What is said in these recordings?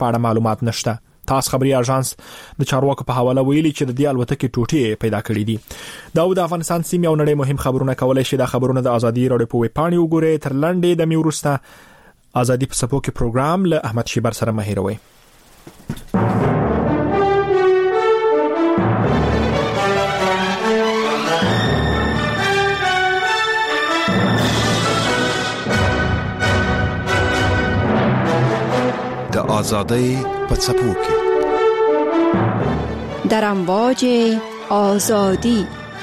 په اړه معلومات نشته. تاس خبري اژانس د چارواکو په حواله ویلي چې د دې الوتکې ټوټې پیدا کړې دي. دا د افغانستان سیمې او نړۍ مهم خبرونه کولای شي. دا خبرونه د ازادي رادیو په ویب پاڼې وګورئ. تر لاندې د میورسته ازادي په سپو کې پروګرام له احمد شیبر سره مهیروي. د ازادۍ په څپو کې در امواج آزادی.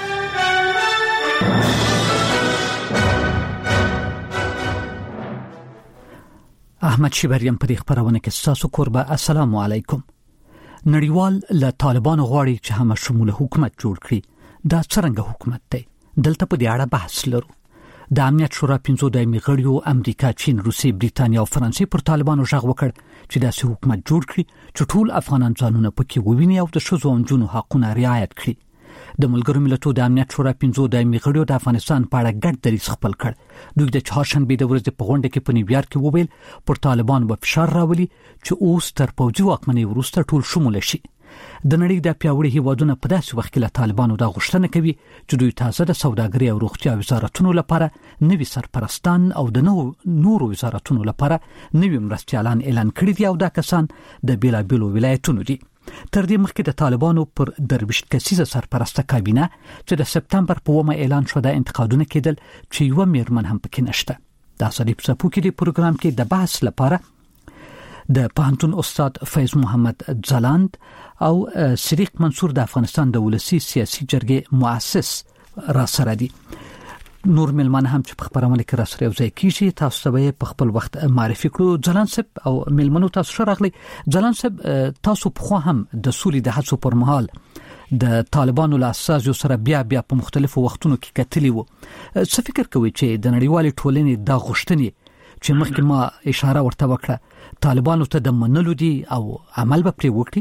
احمد شیبریم په دې خبرونه کې تاسو قربا. السلام علیکم. نړیوال له طالبان غواړي چې هم شمول حکومت جوړ کړي. دا څنګه حکومت دی؟ دلته په دې اړه بحث لرو. د امنیت شورا 15 دایمي غړیو امریکا، چین، روسیې، بریټانیا او فرانسې پر طالبانو ژغ وکړ چې داسې حکومت جوړ کړي چې ټول افغانان ځانونه پکې وویني او د ښځو او نجونو حقونه رعایت کړي. د ملګرو ملتونو د امنیت شورا 15 دایمي غړیو د افغانستان په اړه ګډ دریځ خپل کړ. دوی د چهارشنبه د ورځې په غونډه کې په نیویارک کې وویل پر طالبان به فشار راولي چې اوس تر پوځي واکمنۍ وروسته ټول شمول شي. د نړۍ د پیاوړي هیوادونو په داسې وخت کې له طالبانو د غوښتنه کوي چې دوی تازه د سوداګرۍ او روغتیا وزارتونو لپاره نوي سرپرستان او د نورو وزارتونو لپاره نوي مرستيالان اعلان کړي دي او دا کسان د بیلابیلو ولایتونو دي. تر دې مخکې د طالبانو پر 23 کسیزه سرپرسته کابینه چې د سپتمبر په 1 اعلان شو د انتقادونه کېدل چې یو میرمن هم پکې نشته. د صلیب سپو کې د پروګرام کې د بحث لپاره د پوهنتون استاد فیض محمد ځلاند او شریق منصور د افغانستان د ولسی سیاسي جرګې مؤسس را سره دي. نور ملمان هم چې په خبرونه کې را سره یو ځای کیږي. تاسو به په خپل وخت معرفي کړو. ځلاند صاحب او ملمنو تاسو شرغلي. ځلاند صاحب تاسو په خو هم د سولې د هڅو پر مهال د طالبانو له اساس سره بیا په مختلفو وختونو کې کتلی وو. څه فکر کوي چې د نړیوالې ټولنې د غوښتنې چې مخکې ما اشاره ورته وکړه طالبانو ته د منلو دي او عمل به پرې وکړي؟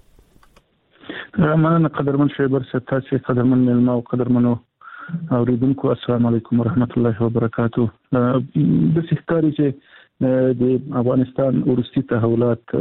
مننه قدرمن شیبر صاحب، تاسو قدرمن ملما او قدرمنو اوریدونکو، السلام علیکم ورحمت الله وبرکاتو. د سختاري چې د افغانستان ورستي تحولات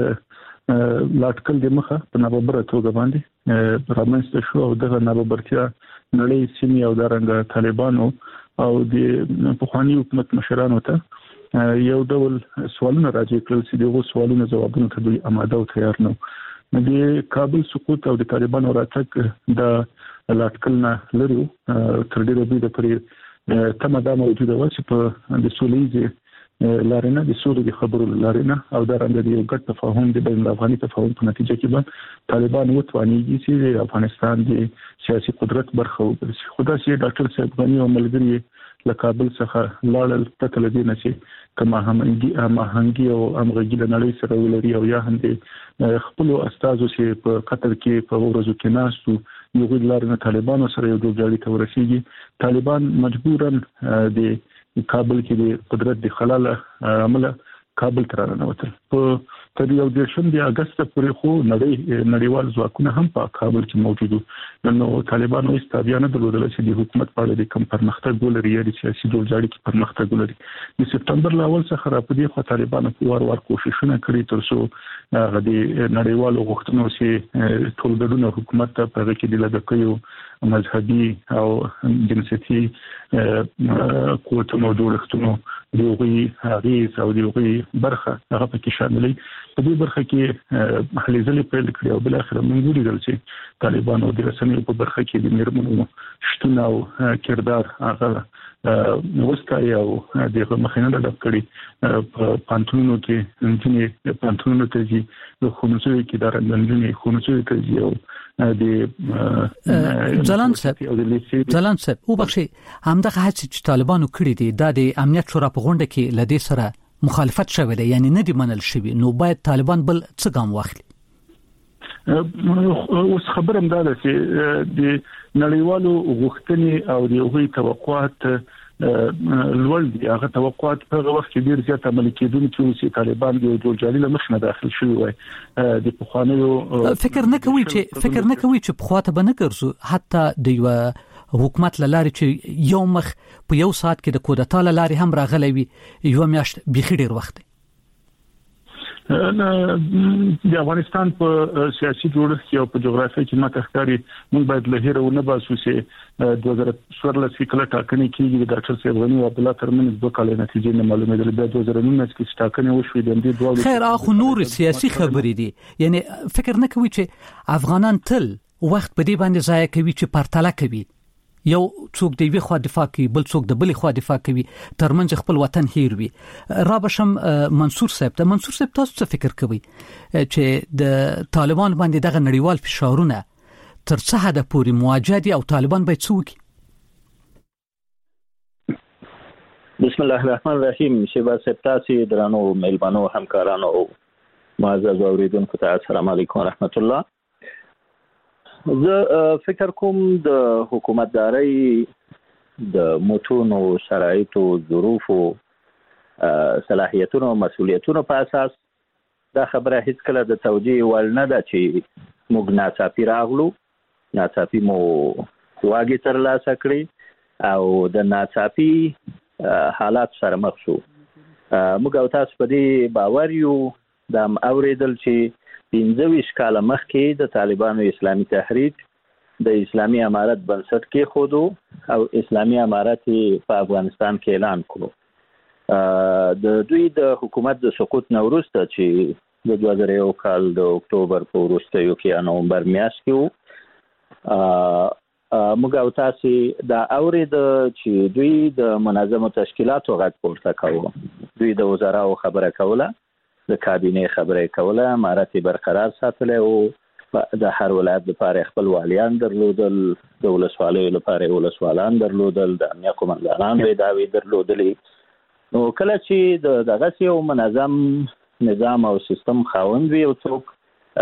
لاټکل د مخه په ناببره توګه باندې رامنځته شو او دغه ناببرتیا نړۍ سیمې او دارنګ طالبانو او د پخوانی حکومت مشرانو ته یو ډول سوالونه راځي کړل چې دغه سوالونو جوابونه ته دوی آماده او تیار نه. د کابل سقوط او د طالبانو راتګ د لاټکل نه لري تر ډیره به د پرې تمه موجوده و چې په د سولې لارنه د سولې د خبرو لارنه او د رنګ د یو ګډ تفاهم د بین الافغاني تفاهم په نتیجه کې به طالبان وتوانیږي چې د افغانستان د سیاسي قدرت برخه وګرځي. خو دا چې ډاکټر صاحب غنی او ملګری له کابل څخه لاړل پته لدی نه چې کما همغږي او همغږي د نړۍ سره ولري او یا هم د خپل استازو چې په قطر کې په ورځو کې ناستو یو غوډلار نه طالبانو سره یو ډوډۍ ته ورسیږي. طالبان مجبورن د کابل کې د قدرت د خلل عمله کابل ته راوړل. په تر یو دیشم د اگست پورې خو نړیوال ځواکونه هم په کابل کې موجود وو. نو طالبانو استابیانه درلودل چې د حکومت په اړه د کم پرمختګ ولري یا د سیاسي ډولجاړي کې پرمختګ ولري. د سپتمبر لاول څخه را پدې خو طالبانو په وار کوششونه کړي تر څو د نړیوالو غوښتنو چې ټولګړو حکومت ته په کې د لګکیو مذهبي او جنسيتي قوتونو جوړښتونو دیوغي هغیز او دیوغي برخه هغه پکې شاملې. په دې برخه کې هلې ځلې پیل کړې او بل اخر موږ ولیدل چې طالبانو د رسنیو په برخه کې د میرمنو شتون او کردار هغه وستای او دغه مخینه د کړی په پانتونو کې انجنیر پانتونو ته جي د خونسوي کې د رنګونی خونسوي ته جي او د ځلان صاحب او بخشي همدغه هڅه چې طالبانو کړې دي د امنیت شورا په غونډه کې لدې سره مخالفت شوه دی، یعنی نه دی منل شوی، نو باید طالبان بل څه ګام واخلي؟ اوس خبرم دا ده چې د نړیوالو غوښتنې او د هغوی توقعات لوړ دي. هغه توقعات په هغه وخت کې ډیر زیات عملي کېدونکي وو چې طالبان د جوړجاړي له مخه داخل شوی وای. د پخوانیو فکر نه کوي چې په خواته به نه ګرځو، حتی د یو حکومت لاري چې یو مخ په یو ساعت کې د کودتا لاري هم راغلی وي، یو میاشت بيخي ډیر وخت دی. د افغانستان په سیاسي جوړښت کې او په جغرافیه کې ماته ښکاري موږ باید له هیره ونه باسو چې 2014 کې کله ټاکنې کېږي د ډاکټر صاحب غنی او عبدالله ترمنځ دوه کال نتیجې نه معلومېدل. بیا 2019 کې ټاکنې وشوې د دې دوه خیر اخو نور سیاسي خبرې دي. یعنی فکر نه کوي چې افغانان تل وخت په دې باندې ضایع کوي چې پرتله کوي، یو څوک دی وی خو دفاع کوي بل څوک د بل خو دفاع کوي، ترمنځ خپل وطن هیر وي. را بشم منصور صاحب تاسو څه فکر کوي چې د طالبان باندې دغه نړیوال فشارونه تر څه حد پورې مواجه دي او طالبان باید څه وکړي؟ بسم الله الرحمن الرحیم. شیبا صاحب تاسو درنو مهلبانو همکارانو او معزز اوریدونکو ته السلام علیکم و رحمت الله. زه فکر کوم د حکومتداري د متونو شرایطو ظروفو صلاحیتونو او مسؤلیتونو په اساس دا خبره هیڅ کله د توجیه ول نه ده چې موږ ناڅاپي راغلو، ناڅاپي مو واګي ترلاسه کړی او د ناڅاپي حالات سره مخ شو. موږ او تاسو په دې باور یو د اوریدل چې 25 کال مخکې د طالبانو اسلامي تحریک د اسلامي امارت بنسټ کې خودو او اسلامي امارت په افغانستان کې اعلان کړو. د دوی د حکومت د سقوط نه وروسته چې د 2001 کال د اکتوبر په وروستیو کې نومبر میاشت کې موږ او تاسو دا اورید چې دوی د منظمو تشکیلاتو غږ پورته کاوه. دوی د وزراو خبره کوله، د کابینه خبرې کوله، امارت برقرار ساتل او د هر ولایت لپاره خپل والیان درلودل، د ولسوالیو لپاره ولسوالان درلودل، د امنیه قومندانانو ادارې درلودلې. نو کله چې دغه یو منظم نظام او سیستم خاوند وي او څوک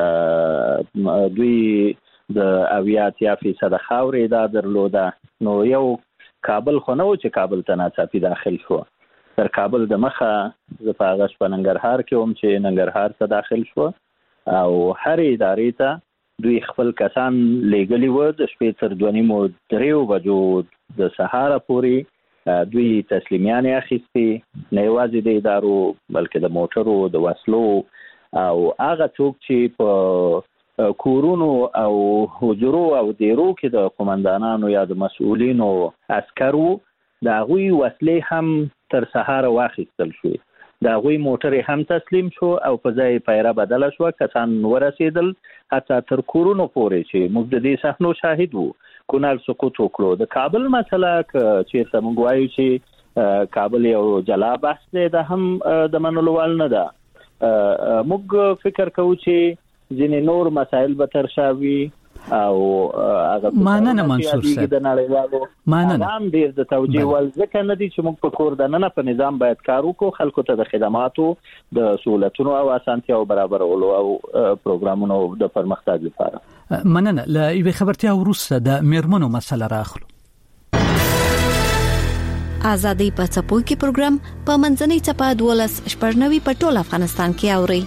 دوی د 80% خاورې دا درلوده، نو یو کابل خو نه و چې کابل ته ناڅاپي داخل شو. تر کابل د مخه ز په هغه په ننګرهار کې هم چې ننګرهار ته داخل شو او هر ادارې ته دوی خپل کسان لېګلی و. د شپې تر 2:30 بجو د سهار پورې دوی تسلیمیان اخیستي، نه یوازې د ادارو بلکې د موټرو، د وسلو او هغه څوک چې په کورونو او حجرو او دیرو کې د قومندانانو یا د مسؤلینو عسکرو دا غوي وسلې هم تر سهار واخیستل شو. دا غوي موټر هم تسلیم شو او په ځای پیره بدل شو. کسان ورسېدل حتی تر کورونو پورې چې موږ د دې صحنو شاهد وو. کونال سقوط وکړو. د کابل مسله چې څنګه وایي چې کابل یو جلا بحث دی، دا هم د منلو وړ نه ده. موږ فکر کوو چې ځینې نور مسایل به تر شاوي او هغه ماننه منصور صاحب د نړیوالو عوام ډیر د توجیه ول ځکه نه دي چې موږ په کور د نن په نظام باید کار وکړو، خلکو ته د خدماتو د سہولتونو او اسانتیاو برابرولو او پروګرامونو د پرمختګ لپاره. مننه. له یوې خبرتیا وروسته د میرمنو مسله راخلو. ازادي په څپو کې پروګرام په منځنۍ چپه 12 په ټول افغانستان کې اوري.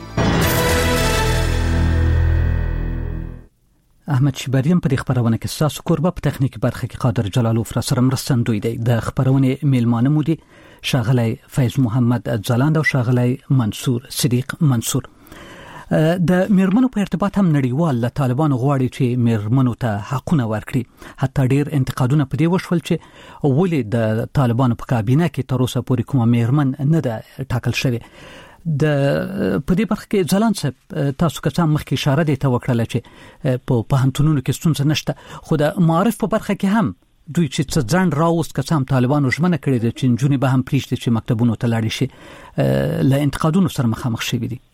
احمد شبریم په خبرونه کې تاسو کوربه په تخنیکی برخه کې قادر جلالوف را سره مرستندوی دی. د خبرونه میلمانه مو دي شاغلی فیض محمد ځلاند او شاغلی منصور صدیق منصور. د میرمنو په ارتباط هم نړیوال له طالبان غواړي چې میرمنو ته حقونه ورکړي. حتی ډیر انتقادونه په دې وشول چې ولې د طالبانو په کابینه کې تر اوسه پورې کومه میرمن نه ده ټاکل شوی. د په دې برخه کې ځلان صاحب تاسو کسان مخکې اشاره دی ته وکړه چې په پوهنتونونو کې ستونزه نشته، خو د معارف په برخه کې هم دوی چې ځان راوست کسان طالبانو ژمنه کړې ده چې نجونې به هم پریږدي چې مکتبونو ته لاړ شي، له انتقادونو سره مخامخ شوي دي.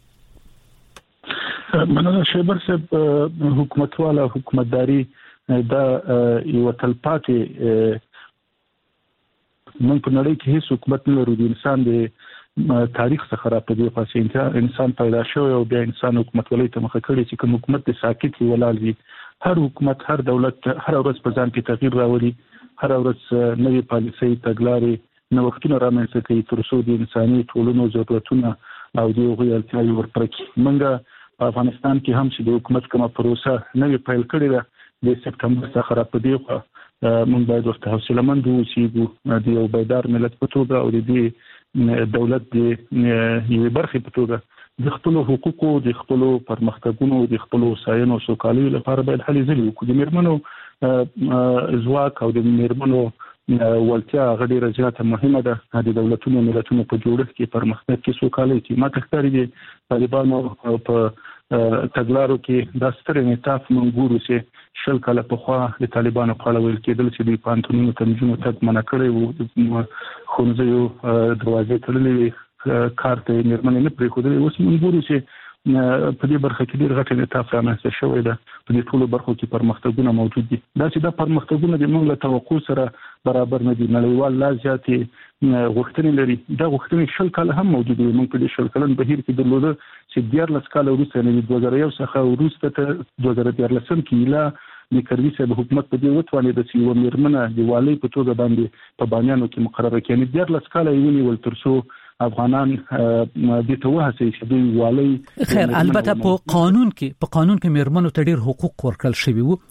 مننه شیبر صاحب. حکومتواله حکومتداري دا یو تلپاتې من په نړۍ کې هیڅ حکومت نه لري. د انسان د تاریخ څخه راپدې پاسې انسان پیدا شوی او بیا انسان حکومتولۍ ته مخه کړي چې کوم حکومت د ساکت ولاړ وي. هر حکومت، هر دولت هر ورځ په ځان کې تغییر راولي، هر ورځ نوې پالیسۍ تګلارې نوښتونه رامنځته کوي تر څو د انساني ټولنو ضرورتونه او د هغوی اړتیاوې ورپرکړي. موږ په افغانستان کې هم چې د حکومت کومه پروسه نوې پیل کړې ده د سپتمبر څخه راپدې موږ باید ورته حوصله‌مند اوسو د یو بیدار ملت په توګه او د دولت د یوې برخې په توګه د خپل حقوقو د خپل پرمختګونو د خپل وسایلو او سوکالۍ لپاره باید هلې ځلې وکړي. د میرمنو ځواک او د میرمنو ولتیا غډي رضایت مهمه ده د دولتونو ملتونو په جوړښت کې پرمختګ کې سوکالۍ چې ما تخکاري دي طالبانو په تګلارو کې د ستر انعطاف منګورو چې شل کاله په خوا د طالبانو په اړه ویل کېدل چې د پانتونونو تنظیمونو تک منع کړي وو خونځو دروازې تړلې کارته میرمنې نه پرې خو د اوس منګورو چې په دې برخه کې ډېر غټ انعطاف رامنځته شوی ده. په دې ټولو برخو کې پرمختګونه موجود دي. دا چې دا پرمختګونه د موږ له توقع سره برابر نه دي. نړیوال لا زیاتې غوښتنې لري. دا غوښتنې شل کاله هم موجود دي. موږ په دې شل کلن بهیر کې درلوده چې 14 کاله وروسته نه 2001 څخه وروسته ته 2013 کې لا د کروي صاحب حکومت په دې وتوانید چې یو میرمنه د والي په توګه باندې په بامیانو کې مقرره کړي. 14 کاله یې ونیول ترڅو افغانان د توهسي چې دوی والي خیر البته په قانون کې میرمنو ته ډېر حقوق ورکړل شوی وو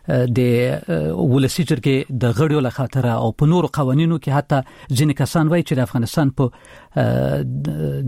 د ولسی جرګې د غړیو له خاطر او په نورو قوانینو کې حتی ځینې کسان وایي چې د افغانستان په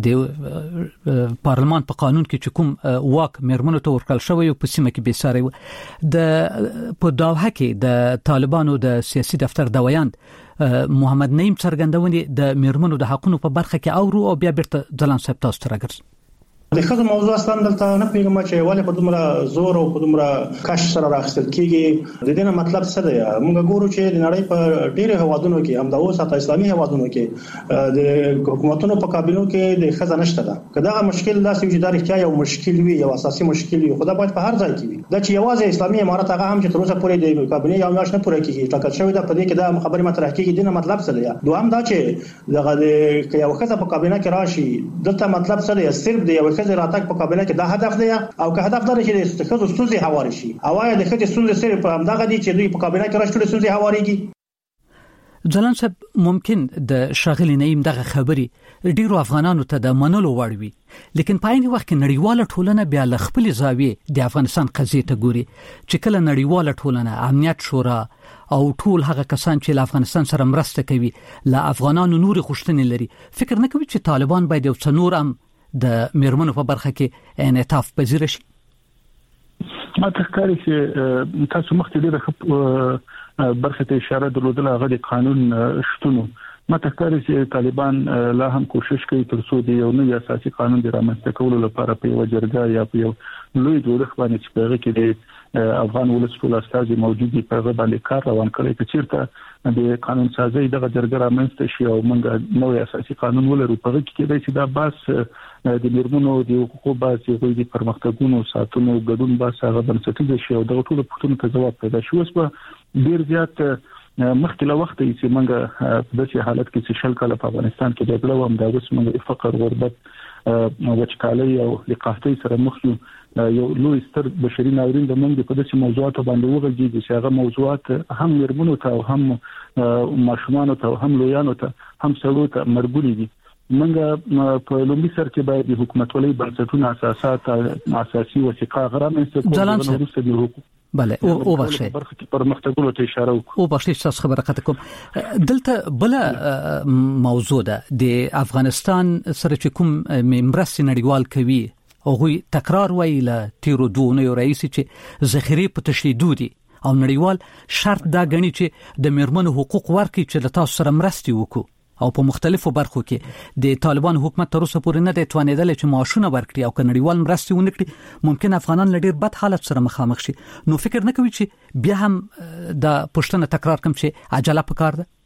د پارلمان په قانون کې چې کوم واک میرمنو ته ورکړل شوی په سیمه کې بیساري و د په داوه کې د طالبانو د سیاسي دفتر دویاند محمد نعیم څرګندونې د میرمنو د حقوقو په برخه کې او بیا بیرته ځلان صاحب تاسو ته راګرځي. د خزو موضوع اصلا دلته نه پیغام چې ولې په دومره زور او په دومره کاش سره راخستل کیږي. د دې مطلب څه دی؟ موږ ګورو چې د نړۍ په ډېر هوادونو کې هم د اوس حتی اسلامي هوادونو کې د حکومتونو په کابینو کې د خزه نشته ده. کله مشکل داسې چې د اړتیا یو مشکل وي یو اساسي مشکل وي خدای باید په هر ځای کې وي. دا چې یوازې اسلامي امارات هغه هم چې تر اوسه پورې د کابینې یو میاشت نه پوره کیږي ټاکل شوی ده په دې کې دا خبرې مطرح کیږي. د مطلب څه دی؟ دوهم دا چې دغه یو خزه په کابینه کې راشي دلته مطلب څه دی؟ صرف د یو خزه راتګ په کې دا هدف دی او که هدف دا چې د خزو ستونزې هواري شي او یا د خزو ستونزې سره په همدغه دي چې دوی په کابینه کې راځي ستونزې هواريږي. ځلان صاحب ممکن د شاغلی نعیم دغه خبري ډیرو افغانانو ته د منلو وړ وي لیکن په عین وخت کې نړیواله ټولنه بیا ل خپل زاویه د افغانستان قضیه ته ګوري چې کله نړیواله ټولنه امنیت شورا او ټول هغه کسان چې له افغانستان سره مرسته کوي له افغانانو نور خوشتنې لري فکر نه کوي چې طالبان باید یو څنور هم د میرمنو په برخه کې انعطاف پذیر شي. ما تخکاری چې تاسو مخکې ډېر برخه ته اشاره درلودله هغه د قانون شتونو. ما تخکاری چې طالبان لا هم کوشش کوي ترڅو د یو نوی اساسي قانون د رامنځته کولو لپاره په یو جرګه یا په یو لوی جوړښت باندې چې په هغه کې د افغان ولس ټول استازي موجود دي په هغه باندې کار روان کړي چې چیرته د قانون سازي دغه جرګه رامنځته شي او موږ نوې اساسي قانون ولرو. په هغه کې چې دا باس د میرمنو د حقوقو باسي غوړي د پرمختګونو ساتونو ګډون باس هغه بنسټیز شي او دغه ټول پښتون ته جواب پیدا شي. اوس په ډیر زیات مخکې له وخت چې موږ په داسې حالت کې چې شل کاله په افغانستان کې جګړه و هم دا اوس موږ فقر غربت وچکالۍ او لقاحتۍ سره مخ یو یو لوی ستر بشري ناورین د موږ په داسې موضوعاتو باندې وغږیږي چې هغه موضوعات هم میرمنو ته او هم ماشومانو ته او هم لویانو ته هم سړو ته مرګولي دي. موږ په لومړي سر کې باید د حکومتولۍ بنسټونه اساسات اساسي وثیقه غرامنځته کول ورسته دي حقوق بله او بخښي پرمختګونو ته اشاره وکړو. او بخښي تاسو خبره کوم دلته بل موضوع ده د افغانستان سره چې کوم مرستې نړیوال کوي او غوي تکرار ویل تیرو دونه یو رئیس چې ذخیره په تشدید دي او نړیوال شرط دا غني چې د میرمنو حقوق ورکړي چې د تاسو سره مرستې وکړو او په مختلفو برخو کې د طالبان حکومت تر اوسه پورې نه دی توانیدل چې معاشونه ورکړي او کنړیوال مرستې ونکړي ممکن افغانان لډیر بد حالت سره مخامخ شي. نو فکر نه کوي چې بیا هم د پښتنه تکرار کوم چې عجله پکار ده؟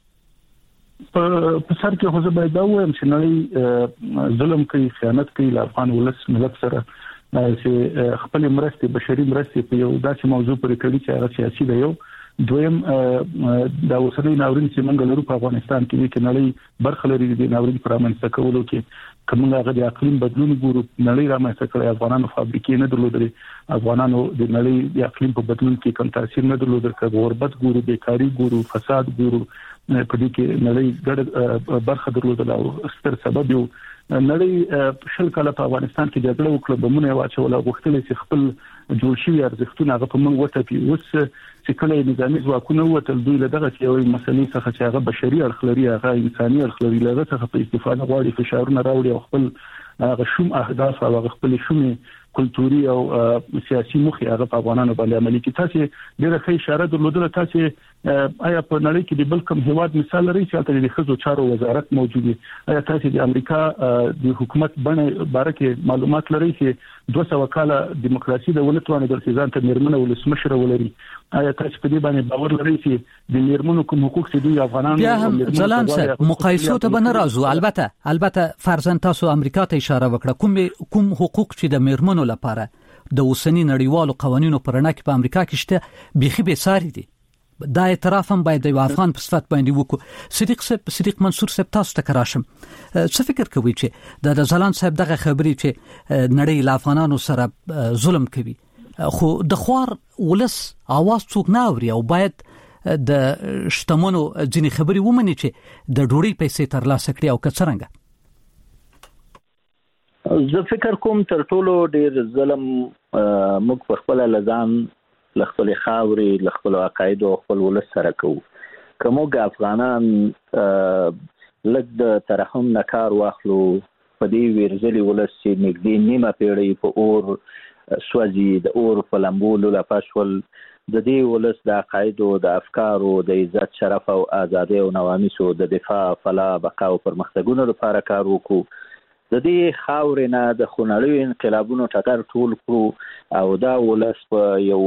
په سر کې خو زه باید دا وایم چې نړۍ ظلم کوي خیانت کوي له افغان ولس ملت سره چې خپل مرستې بشري مرستې په یو داسې موضوع پورې کوي چې هغه سیاسي دی. یو دویم دا اوسنۍ ناورین چې موږ لرو په افغانستان کې چې نړۍ برخه لري د ناورین پر رامنځته کولو کې کومه هغه د اقلیم بدلون ګورو نړۍ رامنځته کړي افغانانو فابریکې نه درلودلې افغانانو د نړۍ د اقلیم په بدلون کې کوم تاثیر نه درلودل کړي غربت ګورو بیکاری ګورو فساد ګورو په دې کې نړۍ ګډ برخه درلودل او ستر سبب یو نړۍ شل کاله په افغانستان کې جګړه وکړه بمونه واچول غوښتل چې خپل جوړ شوی ارزښتونه هغه په موږ وټپي. اوس چې کله نظامی ځواکونه وتل دوی له دغه یو مسلې څخه چې هغه بشري اړخ لري هغه انساني اړخ لري له څخه په استفاده غواړي فشارونه راوړي او خپل غشوم اهداف او خپل شومي کلتوري او سیاسي مخي هغه په افغانانو باندې عملي کی. تاسو ډیره ښه اشاره درلودله، تاسو آیا په نړۍ کې د بل کوم هیواد مثال لري چې د خزو چارو وزارت موجود دی؟ آیا تاسو د امریکا د حکومت باندې باره کې معلومات لري چې 200 کاله دیموکراسي د ولټوانه د ځان ته میرمنه ولسمشر ولري؟ آیا تاسو په دې باندې باور لري چې د میرمنو کوم حقوق چې دوی افغانانو بیا هم ځلان صاحب مقایسو ته بنه راځو؟ البته فرضاً تاسو امریکا ته اشاره وکړه، کوم حقوق چې د میرمنو لپاره د اوسنی نړیوالو قوانینو پرنا کې په امریکا کې شته بيخي به ساري دي. دا اعتراف هم باید د افغان په صفت باندې وکړو. صدیق منصور صاحب تاسو ته کراشم، څه فکر کوي چې د ځلان صاحب دغه خبرې چې نړۍ له افغانانو سره ظلم کوي، خو د خوار ولس आवाज څوک نه اوري او باید د شتمنو ځینې خبرې ومني چې د ډوړې پیسې ترلاسه کړي او کڅرنګ؟ زه فکر کوم تر ټولو ډیر ظلم موږ په خپل لزان لخپل خاوري لخپل عقاید او خپل ولس سره کوو. کومه افغانان لږ د ترحم نکار واخلو په دې ورزلي ولس چې نږدې نیمه پیړۍ په اور سوځي، د اور په لمبولو لا پښول، د دې ولس د عقاید او د افکارو د عزت شرف او ازادي او نواميسو د دفاع فلاح بقا او پرمختګونو لپاره کار وکړو. د دې خاورې نه د خونړیو انقلابونو ټکر ټول کړو او دا ولس په یو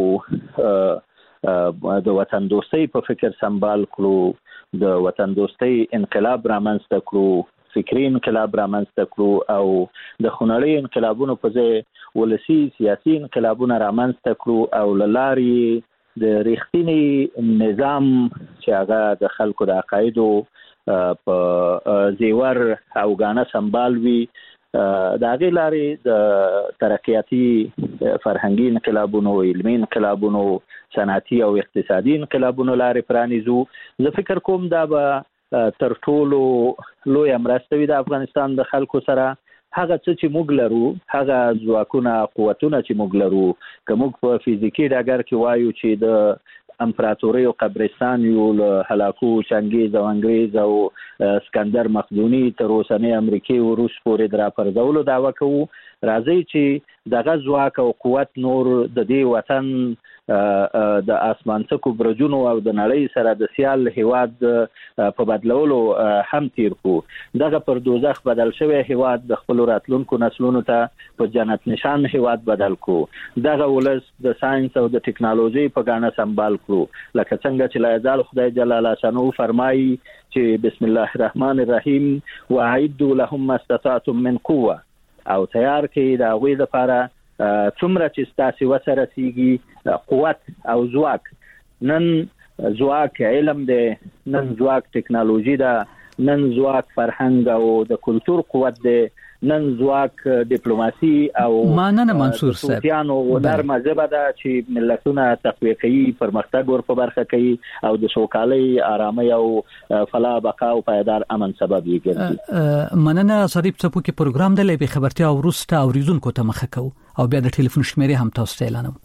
د وطن دوستۍ په فکر سمبال کړو، د وطن دوستۍ انقلاب رامنځته کړو، فکری انقلاب رامنځته کړو او د خونړیو انقلابونو په ځای ولسی سیاسي انقلابونه رامنځته کړو او لاري د ریښتینی نظام چې هغه د خلکو د عقایدو په زیور او غاڼه سمبال وي، د هغې لارې د ترقیاتي فرهنګي انقلابونو، علمي انقلابونو، صنعتي او اقتصادي انقلابونو لارې پرانیزو. زه فکر کوم دا به تر ټولو لوی مرسته وي د افغانستان د خلکو سره. هغه څه چې موږ لرو، هغه ځواکونه قوتونه چې موږ لرو، که موږ په فزیکي ډګر کې وایو چې د امپراتوري او قبرستان یو له هلاکو چنګیز او انګریز او اسکندر مقدوني تر اوسنۍ امریکای او روس پورې درا پرځولو دعوه کوو. راځي چې دغه ځواک او قوت نور د دې وطن د اسمانڅکو برجونو او د نړۍ سره د سیال هیواد په بدلولو هم تیر کو. دغه پر دوزخ بدل شوی هیواد د خپل راتلونکو نسلونو ته په جنت نشان هیواد بدل کو. دغه ولس د ساينس او د ټکنالوژي په ګاڼه سمبال کړو، لکه څنګه چې لا یزال خدای جل شانو فرمایي چې بسم الله الرحمن الرحیم واعدوا لهم ما استطعتم من قوه، او تیار کې د هغوی لپاره څومره چې ستاسو وسره سیږي قوت او ځواک. نن ځواک علم دی، نن ځواک ټکنالوژي ده، نن ځواک فرهنګ او د کلچر قوت دی، نن ځواک ډیپلوماسي او ماننه منصور صاحب یانو نرمه ژبه ده چې ملتونه تقویه کوي، پرمختګ ور په برخه کوي او د سوکالۍ، آرامۍ او فلاح بقا او پایدار امن سبب یې ګرځي. مننه صدیق څپو کې پروګرام د لبي خبرتیا او روسته اوریدونکو ته مخه کو او بیا د ټلیفون شمیرې هم تاسو ته اعلانوم.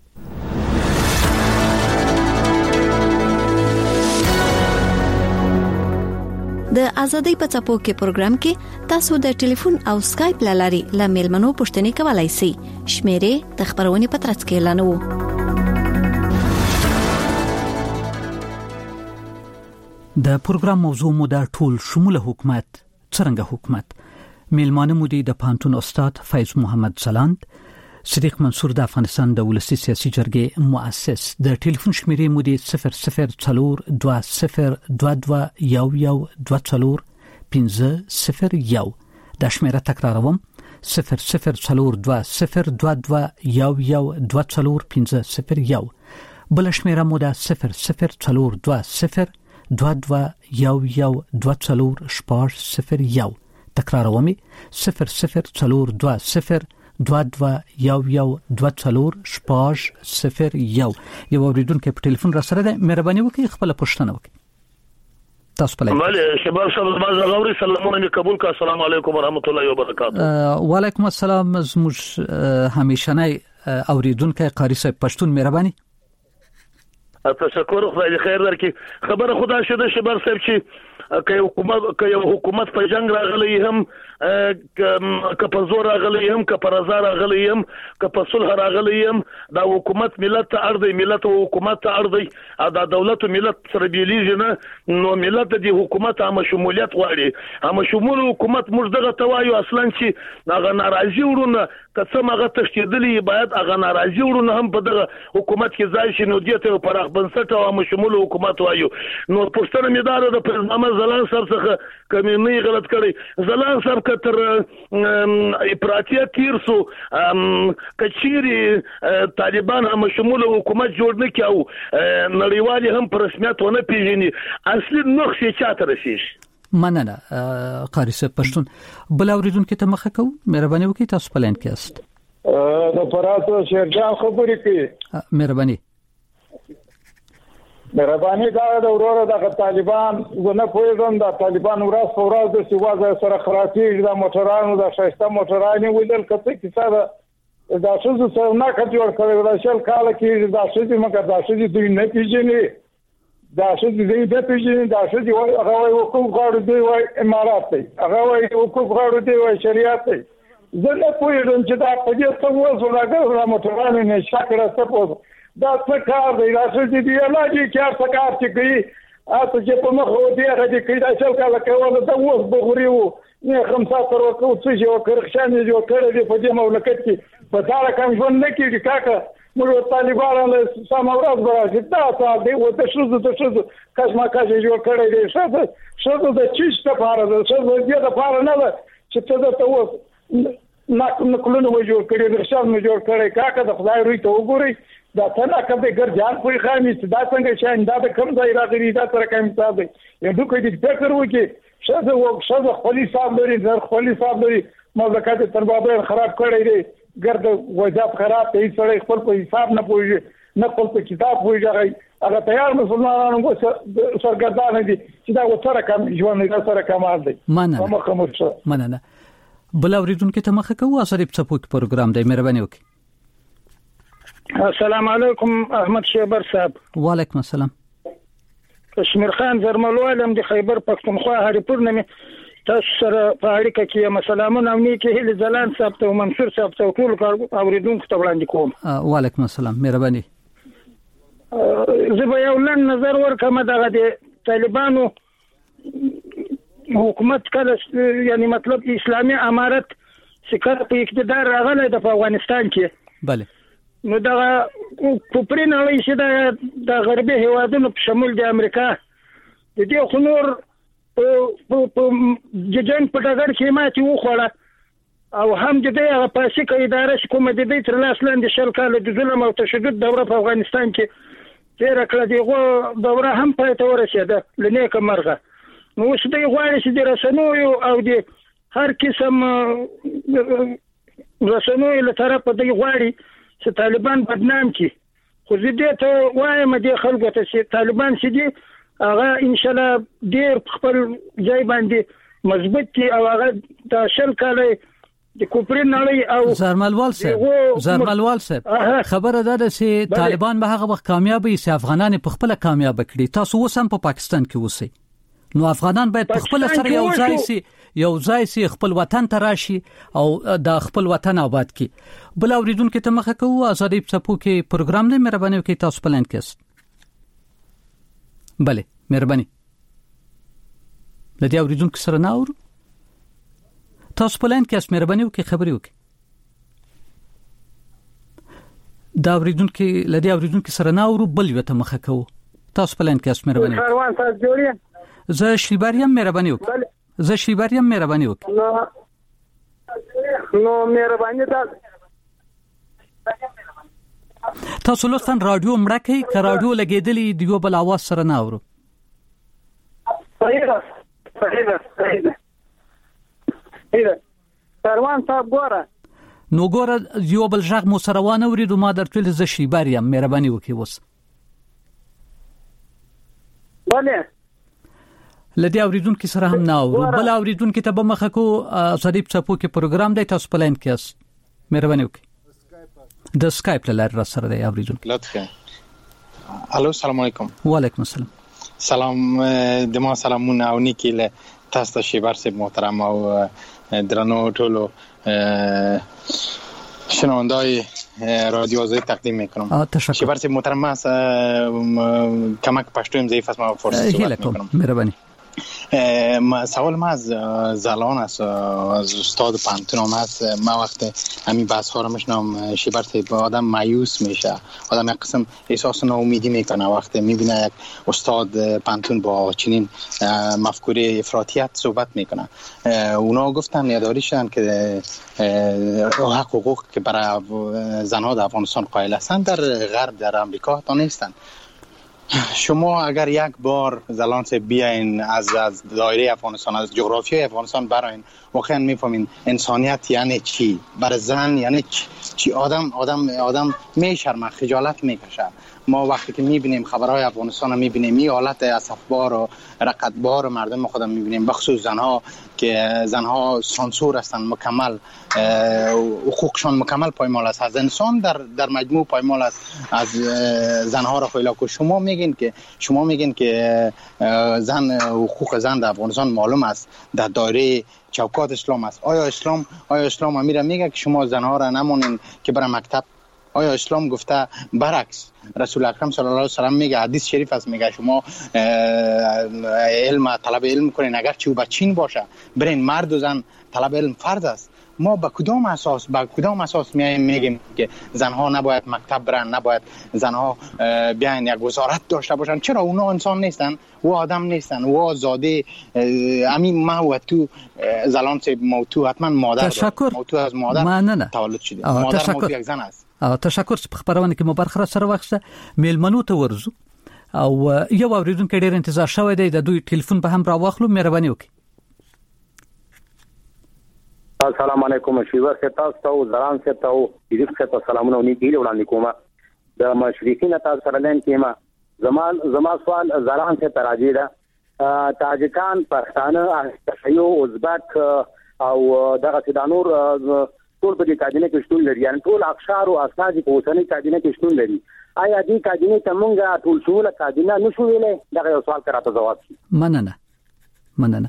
د ازادۍ په څپو کې پروګرام کې تاسو د ټلیفون او سکایپ لاري لامل منو پښتني کولای شئ. شمیرې د خبرونې په ترڅ کې اعلانوو. د پروګرام موضوع مو د ټول شموله حکومت څنګه حکومت میلمانه مو د پانتون استاد فیض محمد زلاند، صدیق منصور د افغانستان د ولسی سیاسي جرګې مؤسس. د ټلیفون شمیرې مو د 00422222405001. د شمیره تکراروم 00422222405001. بل شمیره مو د 004222224001. تکراروم 004222224001. یو اوریدونکو په ټلیفون را سره ده، مهرباني وکړئ خپل پوښتنه وکړئ. تاسو په لاره بله شباب صاحب غوړي سلامونه قبول کا. السلام علیکم ورحمت الله وبرکاته. وعلیکم السلام. زموږ همیشنی اوریدونکو قاری صاحب پښتون مهرباني. تشکر خدای خیر درکړي. خبره خدا شته شبر صاحب چې که حکومت په جنگ راغلی هم که په زور راغلی هم که په رضا راغلی هم که په صلح راغلی هم دا حکومت ملت ته اړ دی ملت او حکومت ته اړ دی او دا دولت او ملت سره بیلیږي نه نو ملت د حکومت هم شمولیت غواړي هم شمول حکومت موږ دغه توایو اصلا چې هغه ناراضي ورونه که څه تشکیدلی باید هغه ناراضي ورونه هم په دغه حکومت کې ځای شي نو دې ته پراخ بنسټ او هم شمول حکومت وایو. نو پښتنه میدار د پرځما زلان صاحب څخه کمینی غلط کړی. زلان صاحب کتر افراطیه تیر سو کچيري طالبان هم شمول حکومت جوړ نه کیاو نړیوالي هم پر رسمیت ونه پیژني اصلي نقص چاته رسیږي. مننه قاری صاحب پښتون بل اوریدونکو ته مخه کو مهرباني وکړئ تاسو په لاین کې است. د فراتو شیرجان خبرې کوي. مهرباني دا د ورور د طالبان زنه پوهیږم د طالبان ورځ په ورځ د سیوازه سره خرافي د موټرانو د شایسته موټرانو ویل کته کیسه دا څه څه نه کټور کړی دا شل کال کې دا څه مګر دا څه دوی نه پیژني دا څه دوی نه پیژني دا څه هغه حقوق غاړو دی وای امارات دی هغه وای حقوق غاړو دی وای شریعت دی. زنه پوهیږم چې دا په دې څه وځو راګر موټرانو نه شکر سپوږ دا څه کار دی دا څه دی علاجي کار څه کار چې کوي اته چې په مخ ودی هغه دې کوي دا څه کار کوي دا اوس بغوريو نه 75 ورکو څه یو کرخشان یو کړی دی په دې مملکت کې په دا رقم ژوند نه کیږي کاکا موږ طالبانو سم اورز براشي دا څه دی و ته شو کښما کاږي یو کړی دی شو د چیشته پاره ده شو دې د پاره نه ده چې ته ته و نکلونه و جوړ کړی درشل مې جوړ کړی کاکا د خدای روي ته وګوري دا څنګه کبه ګرځان کوئی خامي دا څنګه شاین دا د کم ځای راغلی دا تر کوم حساب دی یو دوی دې فکر وکي شاده خپل حساب لري خپل حساب لري مملکت تربابه خراب کړی دی ګرد وضعیت خراب دی سړی خپل په حساب نه پوهیږي نه خپل په کتاب پوهیږي هغه تیار مسلمانانو کو سرګردان دي چې دا وتره کم ژوند نه سره کمال دی. مننه بل اوریدونکو ته مخه کوو اثر په سپوک پروګرام دی مهرباني وکړئ. السلام علیکم احمد شیبر صاحب. وعلیکم السلام. کشمیر خان زرملوالم د خیبر پختونخوا هریپور نه تاسو سره په اړیکه کې مسلمانانو او نیکه هله زلان صاحب ته منصور صاحب ته ټول اوریدونکو ته وړاندې کوم. وعلیکم السلام مهرباني. زه به یو لن نظر ورکم دغه د طالبانو حکومت کله یعنی مطلب اسلامي امارت سکه په اقتدار راغله د افغانستان کې bale نو دا کوپرین لوي چې د غربي هیوادونو په شمول د امریکا د دې خنور په جنگ په ډګر کې ماتي وخوړه او هم د دې پاسیکه اداره کومه د دې تر لاس لاندې شل کال د ظلم او تشدد دوره په افغانستان کې تیر کړه دیغه دوره هم پای ته ورسېده لنیکه مرغه نو اوس د غواړي چې د رسنوي او د هر قسم رسنوي له طرفه د غواړي چې طالبان بدنام کی خو دې ته وایم د خلکو ته چې طالبان چې دي هغه ان شاء الله ډیر خپل ځای باندې مضبوط کی او هغه د شل کاله د کوپرین نړۍ او زرملوال صاحب خبره ده چې طالبان به هغه وخت کامیاب شي افغانان په خپل کامیاب کړي تاسو اوس هم په پاکستان کې اوسئ نو افغانان باید په خپل سره یو ځای سي خپل وطن ته راشي او د خپل وطن آباد کی بل اوریدونکو ته مخه کوو ازادي په کې پروګرام دی مهرباني وکړئ تاسو په لاین کې bale مهرباني لدی اوریدونکو سره ناور تاسو په لاین کې مهرباني وکړئ خبري وکړئ دا اوریدونکو لدی اوریدونکو سره ناور بل یو ته مخه کوو تاسو په لاین کې مهرباني کاروان تاسو جوړی زه شیباریم مهرباني وکړئ نو مهرباني تاسو لوستان رادیو مړه کوي که رادیو لګېدلی د یو بل आवाज سره نه اورو صحیح کاروان صاحب ګوره یو بل ژغ مو سره وانه ورېدو ما درته ویل زه شیباریم مهرباني وکړئ اوس bale لدی اوریدونکو سره هم ناورو بل اوریدونکو ته به مخه کو صدیب چپو کې پروګرام دی تاسو په لاین کې مهرباني وکړئ د اسکایپ لاره را سره دی اوریدونکو لطفا الو السلام علیکم. وعلیکم السلام. سلام د ما سلامونه او نیکی له تاسو ته شیبر صاحب محترم او درنو ټولو شنوندای رادیو آزادی تقدیم میکنم. شیبر صاحب محترم است کمک پشتویم ضعیف است ما فرصت صحبت میکنم. مهربانی. سوال ما از زلان است، از استاد پانتون است. ما وقت همین بحث ها رو میشنم شیبر صاحب آدم مایوس میشه، آدم یک قسم احساس ناامیدی میکنه وقتی میبینه یک استاد پانتون با چنین مفکوره افراطیت صحبت میکنه. اونا گفتن یادآوری شدن که حقوق که برای زنها در افغانستان قائل هستند در غرب در امریکا تا نیستند. شما اگر یک بار زلان سے بیاین از دایره افغانستان، از جغرافیای افغانستان براین، واقعا میفهمین انسانیت یعنی چی، برای زن یعنی چی. آدم میشرمه، خجالت میکشه. ما وقتی که میبینیم خبرهای افغانستان میبینیم این حالت اسفبار و رقتبار مردم خودم میبینیم، بخصوص زنها که زنها سانسور هستند، مکمل حقوقشان مکمل پایمال است. از انسان در مجموع پایمال است، از زنها را خیلی که شما میگین که حقوق زن در افغانستان معلوم است، در دایره چوکات اسلام است. آیا اسلام امیر میگه که شما زنها را نمونین که برای مکتب؟ آیا اسلام گفته برعکس؟ رسول اکرم صلی الله علیه و سلم میگه، حدیث شریف است، میگه شما طلب علم کنین اگر چی و چین باشه، برین مرد و زن طلب علم فرض است. ما با کدام اساس میگیم که زنها نباید مکتب برن، نباید زنها بیاین یک وزارت داشته باشن؟ چرا اونا انسان نیستن؟ و آدم نیستن؟ و آزاده امین ما و تو زلان سے موتو حتما مادر موتو از مادر تولد شده. مادر موتو یک زن است. تشکر په خبرونه کې مبارخه سره وخته میلمنو ته ورزو او یو اوریدونکو ډیر انتظار شوی دی، د دوی ټلیفون به هم راوخلو. مهرباني وکړئ. السلام علیکم. شیوا ستاسو ته زران ستاسو دې سلامونه او نیکی وړاندې کوم. د مشرقین تاسو سره لین کېما زما سوال زران ته تراجی ده. تاجکان، پښتانه، اشایو، ازبک او دغه سیدانور ټول په دې کابینه کې شتون لري، یعنی ټول اقشار او اسناد په اوسنۍ کابینه کې شتون لري. آیا دې کابینه ته مونږه ټول شموله کابینه نشو ویلې؟ دغه یو سوال کراته جواب شي. مننه.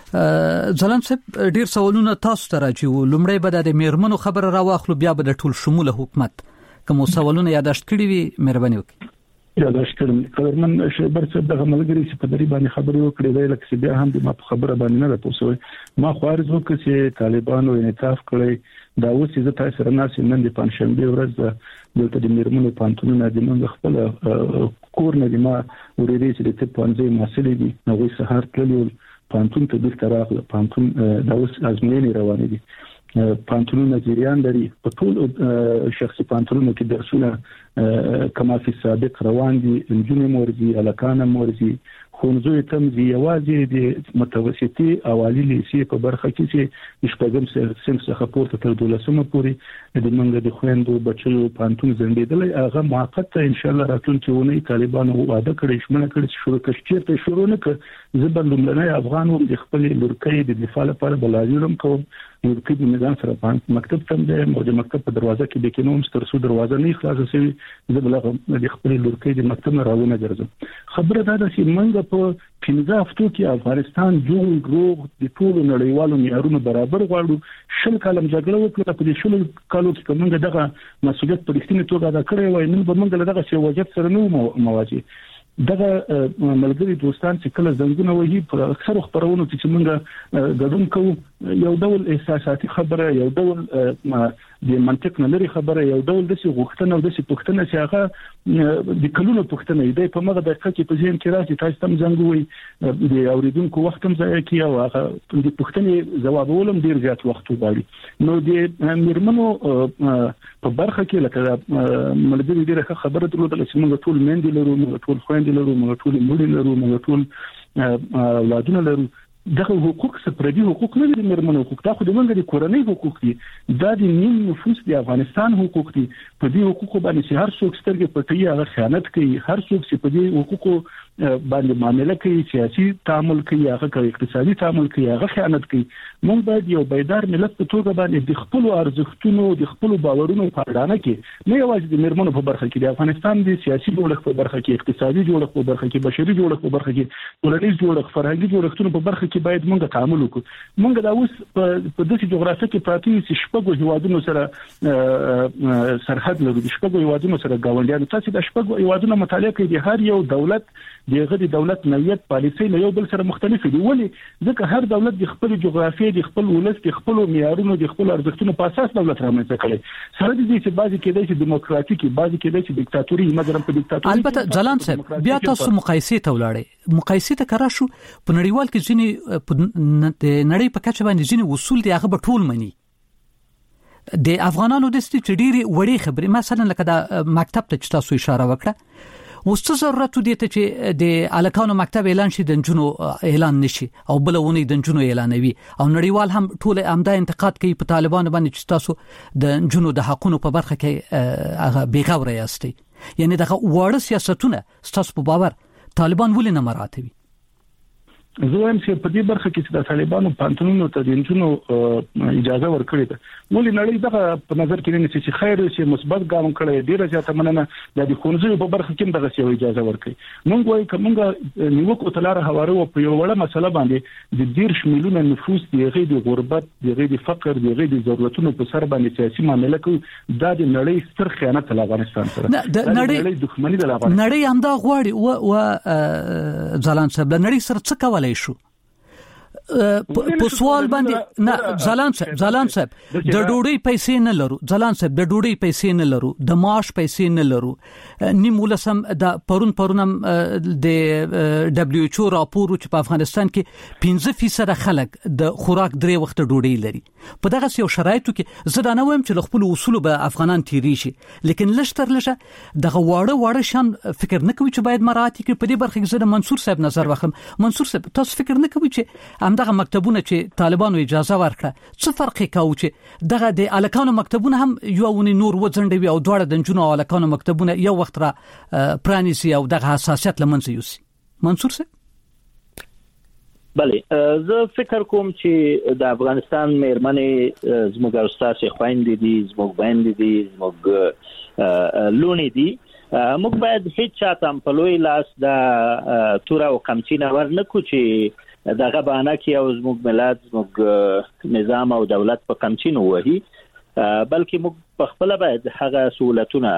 ځلان صاحب ډیر سوالونه تاسو ته راځي. لومړی به د میرمنو خبر راواخلو، بیا به د ټول شموله حکومت کوم سوالونه یاداشت کړی وي. مهرباني وکړئ. یاداشت کړم. قدرمن شیبر صاحب دغه ملګری چې په دری باندې خبرې وکړې دی، لکه چې بیا هم د ما په خبره باندې نه پوسوي. ما خو عرض وکړ چې طالبانو انعطاف کړی دا اوس چې تاسو سره ناس نن د پنځشنبه ورځ دلته د میرمنو پانتونونه د موږ خپل کور نه د ما ورېدې چې د پانځه مسلې دي نو سهار تللی پانتون ته بیرته راغله. پانتون دا اوس ازموینې روانې دي. پانتونونه جریان لري. په ټول شخصي پانتونونو کې درسونه کما فی سابق روان دي. انجونې مورزي، الکانه مورزي، خونزوی تمزي، یوازې د متوسطي اوالی لیسې په برخه کې چې شپږم صنف څخه پورته تر 12مه پورې د منګه د خويندو بچو پانتون زندیدل هغه موقت ته ان شاء الله راتلونکي ونه طالبانو وعده کړی شمنه کړی چې شروع کړي شروع نه کړ. زبر لملنه افغان و د خپل لورکۍ د دفاع لپاره بلایلم کوم لورکۍ د نظام سره مکتب تم دی او د مکتب په دروازه کې د کینوم سترسو دروازه نه خلاصه شوی. زبر د خپل لورکۍ د مکتب نه راونه ګرځم. خبره دا ده چې منګه په 15 هفتو کې افغانستان جوړ روغ د ټولو نړیوالو معیارونو برابر غواړو. شل کالم جګړه وکړه. په دې شل کالو کې موږ دغه مسؤلیت په رښتینې توګه ادا کړی وای، نن به موږ دغه څه وجب سره نو مواجه. دغه ملګری دوستان چې کله زنګونه وهي پر اکثر خبرونو چې موږ ګډون کوو، یو ډول احساساتي خبره، یو ډول د منطق نه لري خبره، یو ډول د غوښتنه او د پوښتنه چې هغه د کلونو پوښتنه دی په مغه دقیقه کې په ذهن کې راځي. تاسو تم زنګوي د اوریدونکو وخت هم ځای کې او هغه د پوښتنې جواب ولوم ډیر زیات وخت وغواړي. نو د میرمنو په برخه کې لکه ملګری ډیره خبره درلودل چې موږ ټول مندې لرو، موږ ټول خويندې لرو، موږ ټول مړي لرو، موږ ټول اولادونه لرو. دغه حقوق سپردي حقوق نه دي، میرمنو حقوق دا خو د منګه د کورنۍ حقوق دي، دا د نیم نفوس د افغانستان حقوق دي. په دې حقوق باندې هر څوک سترګې پټي هغه خیانت کوي. هر څوک چې په دې حقوق باندې معاملې کوي سیاسي تعامل کوي هغه اقتصادي تعامل کوي هغه خیانت کوي موږ باید یو بیدار ملت په توګه باندې د خپل ارزښتونو د خپل باورونو په اړه کې نه یوازې د میرمنو په برخه کې د افغانستان د سیاسي جوړښت په برخه کې اقتصادي جوړښت په برخه کې بشري جوړښت په برخه کې ټولنیز جوړښت فرهنګي جوړښتونو په برخه کې باید موږ تعامل وکړو موږ دا اوس په داسې جغرافیه کې پراته یو چې شپږ هیوادونو سره سرحد لرو د شپږ هیوادونو سره ګاونډیانو تاسو د شپږ هیوادونو مطالعه کوي د هر یو دولت دغه د دولت نوعیت پالیسي له یو بل سره مختلف دي ولی ځکه هر دولت د خپل جغرافیه د خپل ولس د خپل معیارونو د خپل ارزښتونو په اساس دولت رامنځته کړي سره دې چې بعضی کېدای شي دیموکراتیکي بعضی کېدای شي دیکتاتوري مګر په دیکتاتوري البته ځلان صاحب بیا تاسو مقایسه ته ولاړې مقایسه ته کرا شو په نړیوال کې ځینې نړۍ په کچه باندې ځینې اصول دی هغه به ټول مني د افغانانو د ستې ډېری وړي خبرې مثلا لکه د مکتب ته تاسو اشاره وکړه وسته ضرورت دی چې د الکانو مکتب اعلان شي د جنونو اعلان نشي او بلونه د جنونو اعلانوي او نړیوال هم ټول امدا انتقاد کوي په طالبان باندې چې تاسو د جنونو د حقونو په برخه کې هغه بیغوره یاستئ یعنی دغه وړ سیاستونه تاسو په باور طالبان ولې نه مراتبي زه هم چې په دې برخه کې چې د طالبانو پانتونونو ته د انجونو اجازه ورکړې ده ولې نړۍ دغه په نظر کې نه چې خیر چې مثبت ګام کړی ډیره زیاته مننه د خونځو په برخه کې دغه څه اجازه ورکړي موږ وایو کومه نیوکو تلاره حواله او په یو وړه مسله باندې د 10 میلیونه نفوس د غیر غربت د غیر فقر د غیر ضرورتونو په سر باندې سیاسي معاملې کوي دا د نړۍ ستر خیانت له افغانستان سره د نړۍ دښمنی د افغانستان نړۍ هم دا غواړي او ځلان صاحب د نړۍ سره څه کولای شو په سوال باندې نه ځلان صاحب د ډوډۍ پیسې نه لرو ځلان صاحب د ډوډۍ پیسې نه لرو د معاش پیسې نه لرو نیمولسم د پرونم د دبليو ایچ او راپور چې په افغانستان کې 15% خلک د خوراک 3 وخت ډوډۍ لري په دغه یو شرایطو کې زه دا نه وایم چې خپل اصول به افغانان تیری شي لیکن لشتر لشه دغه واړه شان فکر نه کوي چې باید مراعات کړي په دې برخه کې زه منصور صاحب نظر واخلم منصور صاحب تاسو فکر نه کوي چې دغه مکتبونه چې طالبانو اجازه ورکړه څه فرق کوي چې دغه د الکانو مکتبونه هم یوونی نور وځنډوي او دواړه د جنونو الکانو مکتبونه یو وخت را پرانیسي او دغه حساسیت لمنځه یوسي منصور صاحب بله زه فکر کوم چې د افغانستان مېرمنې زموږ استاد خويندې دي زموږ باندې دي زموږ لونې دي موږ باید هیڅ چاته په لوی لاس د تور او کمچینه ورنکو چې دغه باندې کې او زموږ ملت زموږ نظام او دولت په کمچینو وهي بلکې موږ په خپل باید هغه سہولتونه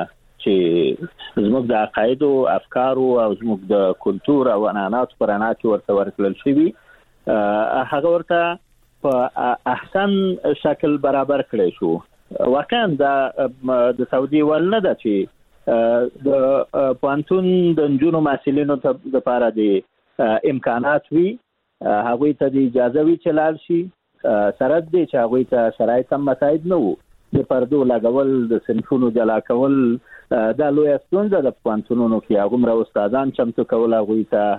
چې زموږ د عقاید او افکار او زموږ د کلچر او عنعنات پرانا کې ورته ورکړل شي هغه ورته په احسن شکل برابر کړی شو واقعا د سعودي ولنه ده چې د پانتون د جنونو مسلینو ته د پاره دي امکانات وي هغه ته د اجازه وی چلال شي سره دې چې هغه ته شرایط هم مساعد نه وو د پردو لګول د صنفونو جلا کول دا لوی ستونزه د پانتونونو کې هغه استادان چمتو کول هغه ته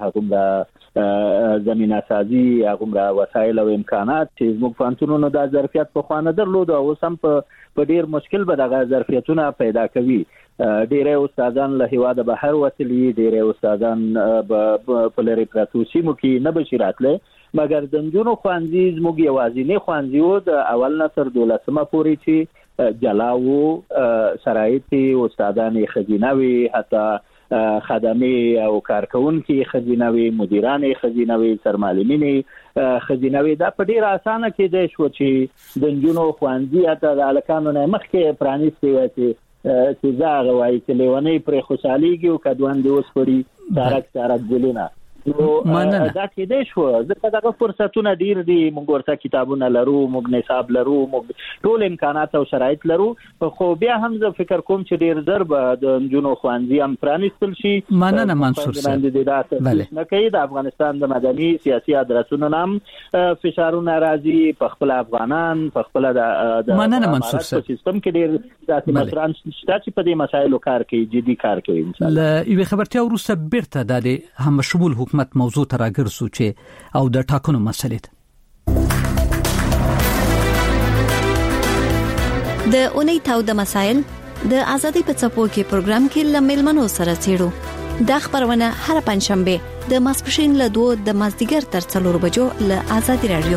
هغه زمينه سازي هغه وسایل او امکانات چې موږ پانتونونو د ظرفیت په خوانه درلود او سم په ډیر مشکل به دغه ظرفیتونه پیدا کوي ډیره استادان له هواده بهر وتلی ډیره استادان په لری پراتو سیمو کې نه بشیراتله مګر د جنونو خوانځي زموږ یوازینی خوانځي وو د اول نه تر 12مه پورې چې جلاو شرایط استادان خزینوي حتی خدمي او کارکونکي خزینوي مدیران خزینوي سرمعلمین خزینوي دا په ډیر اسانه کې د شو چې د جنونو خوانځي حتی د الکانو نه مخکې پرانیستي وي چې زاغه وایي چې لیونی پر خوشاليږي او کډوان دی اوس پرې تارک ګلینا دا کې د شو ځکه دغه فرصتونه ډیر دي موږ ورته کتابونه لرو موږ نصاب لرو موږ ټول امکانات او شرایط لرو خو بیا هم زه فکر کوم چې ډیر ضرب د جنونو خوانځي هم پرانیستل شي مننه منصور صاحب نه کوي د افغانستان د مدني سیاسي ادرسونو نام فشارونه راځي په خپل افغانان په خپل د مننه منصور صاحب سیستم کې ډیر ذاتي مسران چې په دې مسایلو کار کوي جدي کار کوي ان شاء الله یو خبرتیا ورسته بیرته د هم شمول حکومت موضوع ته راګرځو چې او د ټاکنو مسلې د اونۍ تاو د مسایل د ازادي په څپو کې پروګرام کې لملمنو سره چیرو دا خبرونه هر پنځشنبه د ماسپښین له 2 د مازدیګر تر 4 بجو له آزادي رادیو.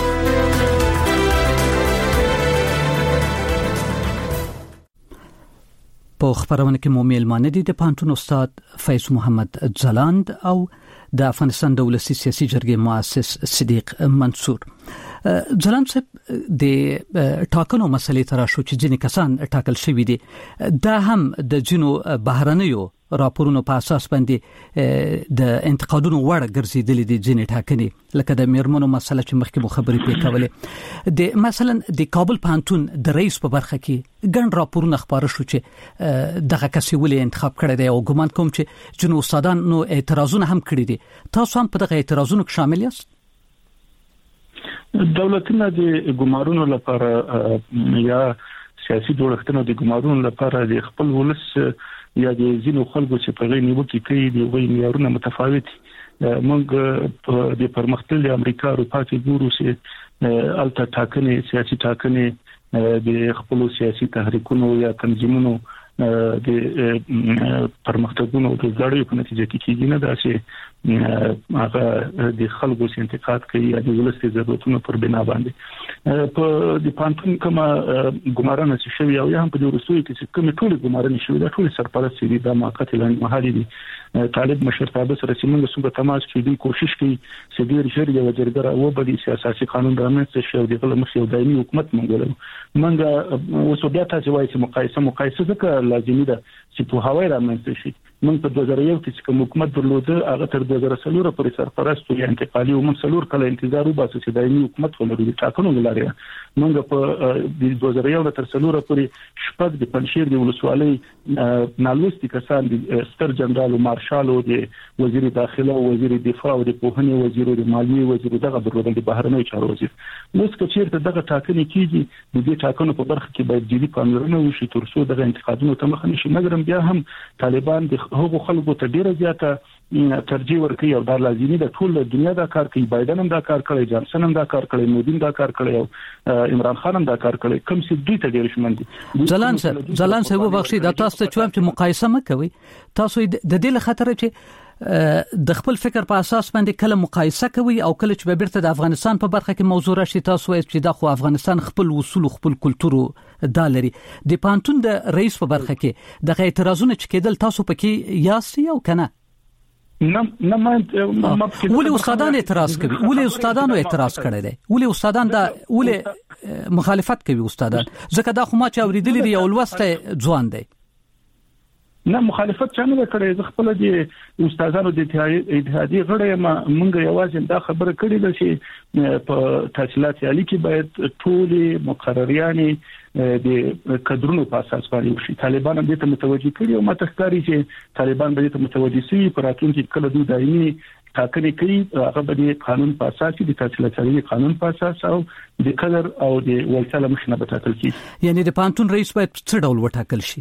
په خبرونه کې مو میلمانه دي د پانتون استاد فیض محمد ځلاند او د افغانستان د ولسی سیاسي جرګې مؤسس صدیق منصور. ځلاند صاحب د ټاکنو مسلې تراشو چې ځینې کسان ټاکل شوی دي دا هم د جنو بهرنیو راپورونو په اساس باندې د انتقادونو وړ ګرځیدلې دي ځینې ټاکنې لکه د میرمنو مسله چې مخکې مو خبرې پې کولې د مثلا د کابل پانتون د رئیس په برخه کې ګڼ راپورونه خبره شو چې دغه کسي ولې انتخاب کړی دی او ګومان کوم چې جنو استادانو اعتراضونه هم کړی دي. تاسو هم په دغه اعتراضونو کې شامل یاست؟ دولتونه د ګمارونو لپاره یا سیاسي جوړښتونو د ګمارونو لپاره د خپل ولس یا د زینو خلکو چې په غیر نیوکه کوي د وی معیارونه متفاوت. موږ د پرمختللي امریکا اروپا کې ګورو چې الته ټاکنې سیاسي ټاکنې د خپل سیاسي تحریکونو یا تنظیمونو د پرمختګونو د ځړې په نتیجه کې کېږي نه دا چې هغه د خلکو انتقاد کوي یا د ولستي ضرورتونو پر بنا باندې په د پانتون کومه ګمارنه شوی او یا هم په ورسوي کې کومه ټول ګمارنه شوی دا ټول سرپرست دي د موقت لاندې محلي دي. طالب مشرتابه سره چې موږ څنګه تماس کوي کوشش کوي چې ډیر ژر یو جرګه او بلی سیاسي قانون رامنځته شي او دغه مخ یو دایمي حکومت موږ اوس بیا تاسو وایي چې مقایسه ځکه لازمي ده چې په هواي رامنځته شي. موږ په 2001 کې کوم حکومت درلوده هغه تر 2003 پورې سرپرست او انتقالي او موږ څلور کله انتظار وباسو چې دایمي حکومت ولري ټاکنو ولري. موږ په 2001 تر 2003 پورې شپږ د پنځیر دی ولسوالۍ نالوستي کسان د ستر جنرال او مارشال او د وزیر داخله او وزیر دفاع او د پوهنې وزیر او د مالیې وزیر دغه درلودل د بهرنیو چارو وزیر. اوس که چیرته دغه ټاکنې کیږي د دې ټاکنو په برخه کې باید جدي پاملرنه وشي تر څو دغه انتقادونو ته مخه نشي. مګر بیا هم طالبان د هغو خلکو ته ډیره زیاته ترجیح ورکوي او دا لازمي ده. ټول دنیا دا کار کوي، بایدن هم دا کار کړی، جانسن هم دا کار کړی، مودي هم دا کار کړی او عمران خان هم دا کار کړی. کوم چې دوی ته ډیر شمن دي. ځلان صاحب وبخښي دا تاسو ته چې مقایسه مکوي. تاسو د دې له خطر چې د خپل فکر په اساس باندې کله مقایسه کوي او کله چې به بیرته د افغانستان په برخه کې موضوع راشي تاسو وایي چې دا خو افغانستان خپل اصول خپل کلتور دالري. د پانتون د رئیس په برخه کې د اعتراضونو چې کېدل تاسو پکې یاسي او کنه؟ نه ولې استادان اعتراض کوي؟ ولې استادانو اعتراض کړی دی؟ ولې استادان دا ولې مخالفت کوي استادان؟ ځکه دا خو ما چې اوریدلې دی یو لوسته ځوان دی. نه مخالفت چانه کړی زه خپل د استادانو د اتحادیې غړی مونږ یوازې دا خبره کړې ده چې په تحصیلات عالی کې باید ټول مقرریان د کډرونو په اساس باندې وشي. طالبان هم دې ته متوجي کړي او ماته ښکاري چې طالبان به دې ته متوجي شي پر راتلونکي کله دوی دایمي ټاکنې کوي هغه به د قانون په اساس د تحصیلات عالی قانون په اساس او د قدر او د ولسله مخنه به ټاکل شي. یعنی د پانتون رئیس باید څه ډول وټاکل شي؟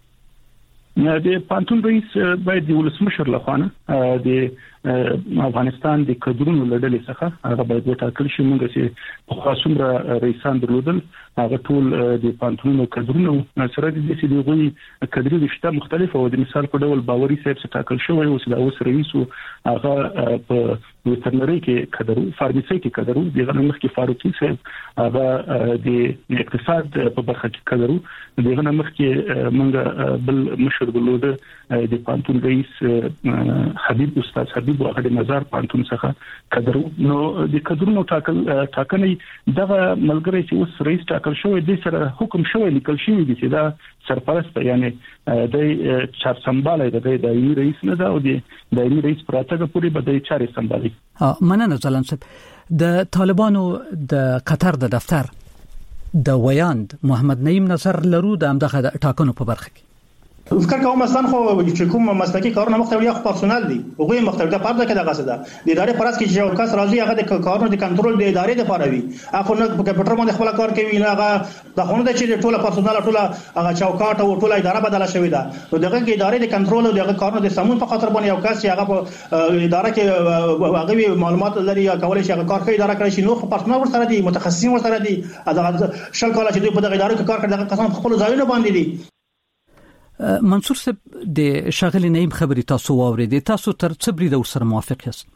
د پانتون رئیس باید د ولسمشر لخوا د افغانستان د کډرونو لړلې څخه هغه باید وټاکل شي. موږ چې په خاصومره رئیسان درلودل هغه ټول د پانتونو کډرونو سره د دې د غوي کډري رشته مختلفه او د مثال په ډول باوري صاحب څخه ټاکل شوی او د اوس رئیس هغه په وترنري کې کډرو فارمیسي کې کډرو دغه نمخ کې فاروقي صاحب هغه د اقتصاد په برخه کې کډرو دغه نمخ کې موږ بل مشر درلوده د پانتون رئیس حبیب استاد حبیب واخد نظر پانتون څخه کډرو. نو د کډرونو ټاکنې دغه ملګری چې اوس رئیس ټاکل شوی د سره حکم شوی لیکل شوی دی چې دا سرپرست یعنی د چار سمبالای د دایمي رئیس نه دا او د دایمي رئیس پراتګه پوری به د چارې سمبالي. مننه ځلان صاحب. د طالبانو د قطر د دفتر د ویاند محمد نعیم نصر لرو د امدغه ټاکنو په برخه کې فکر کوم مثلا خو چې کوم مسلکی کارونه مختلف یا پرسونل دي هغه مختلف ده پرده کې دغه څه ده د ادارې پرس کې چې یو کس راځي هغه د کارونو د کنټرول د ادارې لپاره وي اخو نه په کمپیوټر باندې خپل کار کوي نه هغه د خونه چې ټوله پرسونل ټوله هغه چوکاټ او ټوله اداره بدله شوې ده نو دغه کې ادارې د کنټرول او دغه کارونو د سمون په خاطر باندې یو کس چې هغه په اداره کې هغه معلومات لري یا کولای شي هغه کار کوي اداره کوي نو پرسونل ور سره دي متخصصین ور سره دي هغه شل کال چې دوی په دغه اداره کې کار کوي دغه کسان خپل ځایونه باندې دي. منصور صاحب د شاغلی نعیم خبري تاسو واورېدې، تاسو تر څه بریده ورسره موافق یاست؟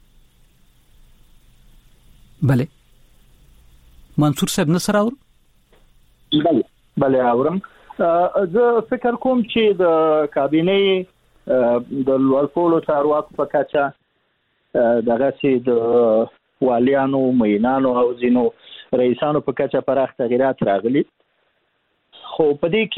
بله منصور صاحب نصر اور؟ بله اورم. زه فکر کوم چې د کابینه د لوړپوړو چارواکو په کچه دغه چې د والیانو، مینانو او ځینو رئیسانو په کچه پراخ تغیرات راغلي، خو په دې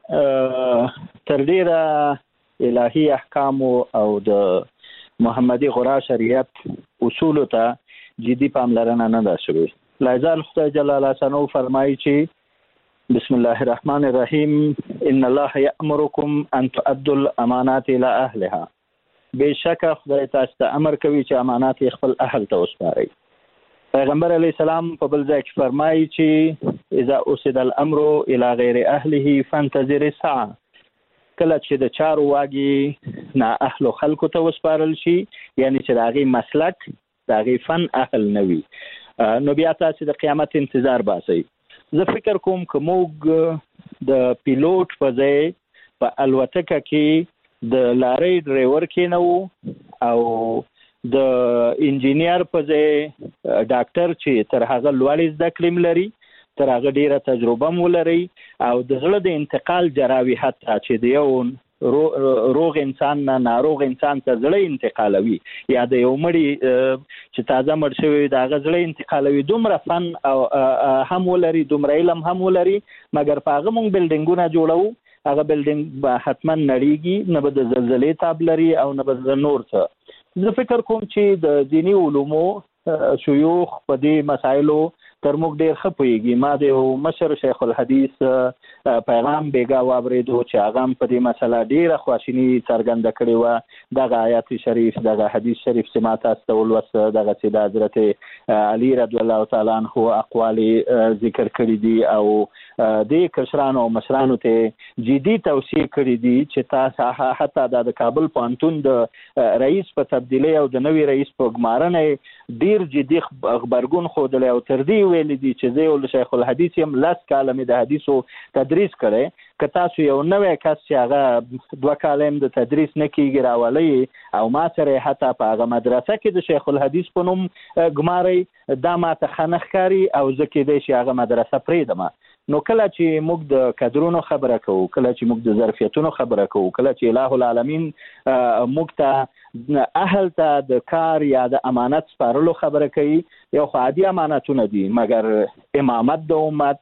کې تر ډیره الهي احکام او د محمدي غورا شریعت اصول ته جدي پاملرنه نه ده شوې. لایزال خدای جل شانه فرمایي چې بسم الله الرحمن الرحیم ان الله یأمرکم ان تؤدوا الامانات الى اهلها. بشکه خدای تاسو ته امر کوي چې امانات خپل اهل ته وسپارئ. پیغمبر علی السلام په بل ځای کې فرمایي چې اذا اسد الامر الى غیر اهله فانتظر الساعه. کله چې د چارو واګي نه اهل خلکو ته وسپارل شي، یعنی چې داغي مسلک داغي فن اهل نوي، نو بیا تاسو د قیامت انتظار باسئ. زه فکر کوم که موږ د پیلوټ په ځای په الوتکه کې د لارې ډرایور کې نو او د انجینیر په ځای ډاکټر چې تر هغه لوړ زده کړم لري، تر هغه ډیره تجربه مو لري، او د زړه د انتقال جراوي حتی چې د یو روغ انسان نه ناروغ انسان ته زړه انتقالوي، یا د یو مړی چې تازه مړ شوی د هغه زړه انتقالوي، دومره فن او هم ولري، دومره علم هم ولري، مګر په هغه مونږ بلډینګونه جوړو، هغه بلډینګ به حتما نړیږي، نه به د زلزلې تاب لري او نه به د نور څه. زه فکر کوم چې د دینی علومو شيوخ په دې مسایلو تر موږ ډیر ښه پوهیږي. ما د مشر شیخ الحدیث پیغام بیګا واورېدو چې هغه په دې مسله ډیره خواشینی څرګنده کړې و. دغه آیات شریف، دغه حدیث شریف چې ما تاسو ته ولوست، دغه چې د حضرت علی رضی الله تعالی عنہ اقوال ذکر کړی دي او د کشرانو او مشرانو ته جدي توصیه کړی دي چې تاسو حتی د کابل پوهنتون د رئیس په تبدیلی او د نوي رئیس په ګمارنه ډیر جدي خبرګون خوده او تر دې ویل دي چې زه ول شیخ الحدیث يم لاس کاله مې د حدیثو تدریس کړي، که تاسو یو نوې کس چې هغه 2 کاله د تدریس نه کیږي راولي او ما سره حتی په هغه مدرسه کې د شیخ الحدیث په نوم ګماري، دا ماته خنخکاری او ځکه دې چې هغه مدرسه پریدم. نو کله چې موږ د کادرونو خبره کوو، کله چې موږ د ظرفیتونو خبره کوو، کله چې الٰه العالمین موږ ته اهل ته د کار یا د امانت سپارلو خبره کوي، یو خو عادي امانتونه دي، مګر امامت د امت،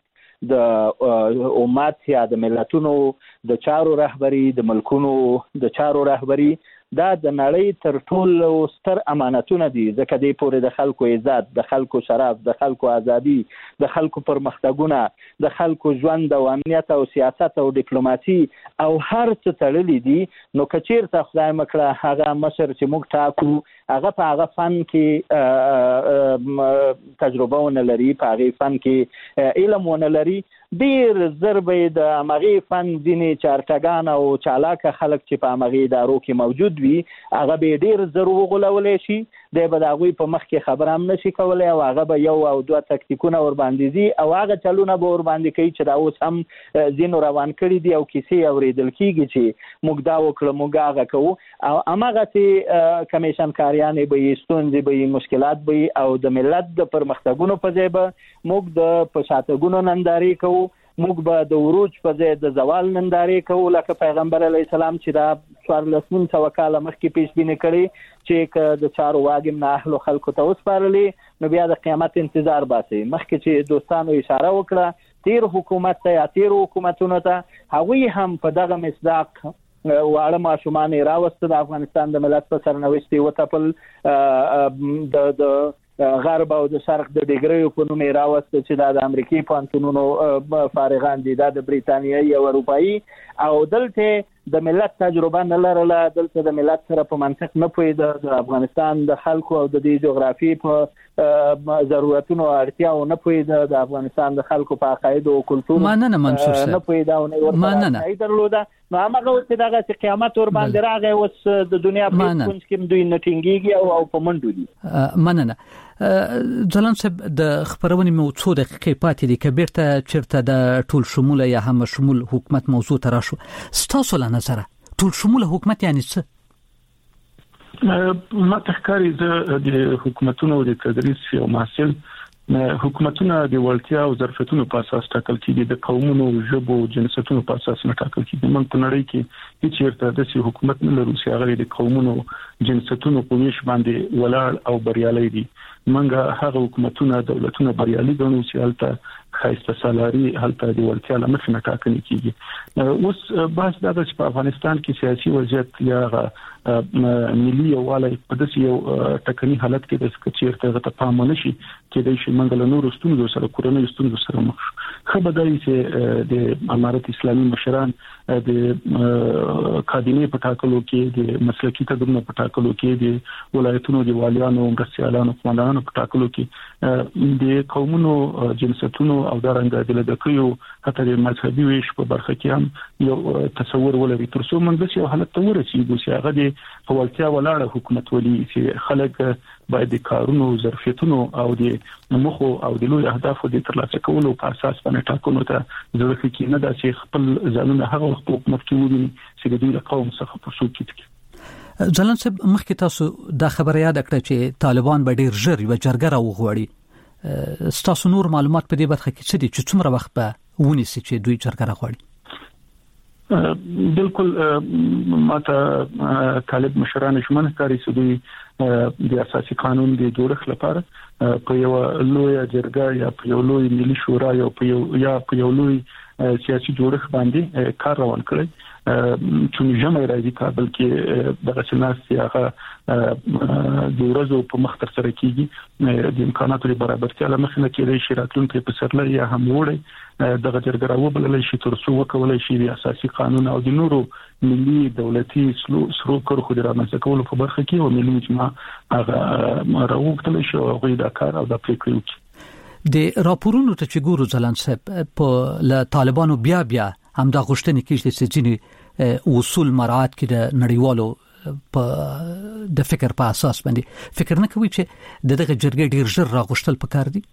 د امت یا د ملتونو د چارو رهبری، د ملکونو د چارو رهبری، دا د نړۍ تر ټولو ستر امانتونه دي، ځکه دې پورې د خلکو عزت، د خلکو شرف، د خلکو ازادي، د خلکو پرمختګونه، د خلکو ژوند او امنیت او سیاست او ډیپلوماسي او هر څه تړلي دي. نو که چیرته خدای مکړه هغه مشر چې موږ ټاکو هغه په هغه فن کې تجربه ونه لري، په هغه فن کې علم ونه لري، ډیر ضربې د هغه فن ځینې چارټګان او چالاکه خلک چې په هغه ادارو کې موجود وي، هغه به ډیر ضرور غولولې شي، د به دغوی په مخ کې خبر هم نشي کولای، او هغه به یو او 2 تکتیکونه ور باندې دي او هغه چلونه به ور باندې کوي چې دا اوس هم زینو روان کړی دي او کیسې اوریدل کیږي چې موږ دا وکړو، موږ هغه کوو، او هغه چې کمیشن کاریان به ستونزې به مشکلات به او د ملت د پرمختګونو په ځای به موږ د پښاتګونو ننداري کوو، موږ به د وروج په ځای د زوال نندارې کوو، لکه پیغمبر علی السلام چې دا 1400 کاله مخکې پیش بینی کړي چې که د چارو واګم نه اهل خلکو ته وسپارلې نو بیا د قیامت انتظار باسي. مخکې چې دوستانو اشاره وکړه تیر حکومت ته یا تیر حکومتونو ته، هغوی هم په دغه مصداق واړه ماشومان راوسته، د افغانستان د ملت په سرنوشت وتپل، د غرب او د شرق د ډیګریو په نوم راوسته چې د امریکای پوهنتونونو فارغان دي، د بریتانیایي او اروپایي، او دلته د ملت تجربه نه لرله، دلته د ملت سره په منطق نه پوهېده، د افغانستان د خلکو او د دې جغرافي په ضرورتونو او اړتیاو نه پوهېده، د افغانستان د خلکو په عقاید او کلتور مننه منصور صاحب نه پوهېده او نه ورته درلوده. نو هغه چې دغه چې قیامت ور باندې راغی اوس د دنیا په کونج کې دوی نه ټینګيږي او په منډو دي. مننه ځلان صاحب، د خبرونې موضوع د دقیقې پاتې دي کبیرته چیرته د ټول شموله یا هم شمول حکومت موضوع ته راشو. ستاسو له نظره ټول شموله حکومت یعنی څه؟ ما تخکاری د حکومتونو د تدریس او محصل حکومتونه د ولتیا او ظرفیتونو په اساس ټاکل کیږي، د قومونو، ژبو، جنسیتونو په اساس نه ټاکل کیږي. موږ په نړۍ کې هیڅ چیرته د حکومت نه لرو چې هغه د قومونو، جنسیتونو په ویش باندې ولاړ او بریالي دي. موږ هغه حکومتونه، دولتونه بریالي ګڼو چې هلته خاصه سالاري، هلته د ولتیا لمخ نه ټاکل کیږي. اوس بحث دا چې په افغانستان کې سیاسي وضعیت یا ملي یووالی په داسې یو ټکني حالت کې د سکچیرته غته پام نشي کېدای شي موږ له نورو ستونزو سره، کورنۍ ستونزو سره مخ شو. خبرداري چې د امارت اسلامي مشران د کابینې په ټاکلو کې، د مسلکي کډونو په ټاکلو کې، د ولایتونو د والیانو، مرستيالانو، قوماندانانو په ټاکلو کې د قومونو، جنسیتونو او دارنګ د لدکیو حتی د مذهبي ویش په برخه کې هم یو تصور ولري. ترڅو موږ یو حالت ته ورسیږو چې هغه د فعالتیا ولاړه حکومت ولي چې خلک باید د کارونو، ظرفیتونو او د مخو او د لوی اهدافو د ترلاسه کولو په اساس باندې ټاکنو ته ضرورت کې نه ده چې خپل ځانونه هغه وخت په حکومت کې وګوري چې د دوی قوم څخه په څوک کې. ځلان صاحب، مخکې تاسو د خبره یاد کړه چې طالبان به ډیر ژر یو جرګه راوغوړي. ستاسو نور معلومات په دې برخه کې څه دي چې څومره وخت به ونیسي چې دوی جرګه راغوړي؟ بالکل ماته طالب مشران شمن کاری سودی د اساسي قانون د جوړښت لپاره په یو لوی جرګه یا په یو لوی ملي شورا یا په یو لوی سیاسي جوړښت باندې کار روان کړی چې جمع راځي کابل کې د غسناس هغه د ورځو په مخ تر سره کیږي د امکاناتو برابرتیا لمخنه کېدای شي راتلونکي په سرلې یا هم وړي د جرګراو بلل شي ترڅو وکولای شي د اساسي قانون او د نورو ملي دولتي سرو کړو خو د رامنځته کولو په برخه کې او ملي مجمع هغه راوغتل شي او غوډه کار او د پریکړو کې د راپورونو ته چې ګورو ځلان صاحب په ل طالبانو بیا هم دا غوښتنې کېږي چې ځینې اصول مراعات کړي د نړیوالو په د فکر په اساس باندې فکر نه کوي چې دغه جرګې ډیر ژر راغښتل پکار دي.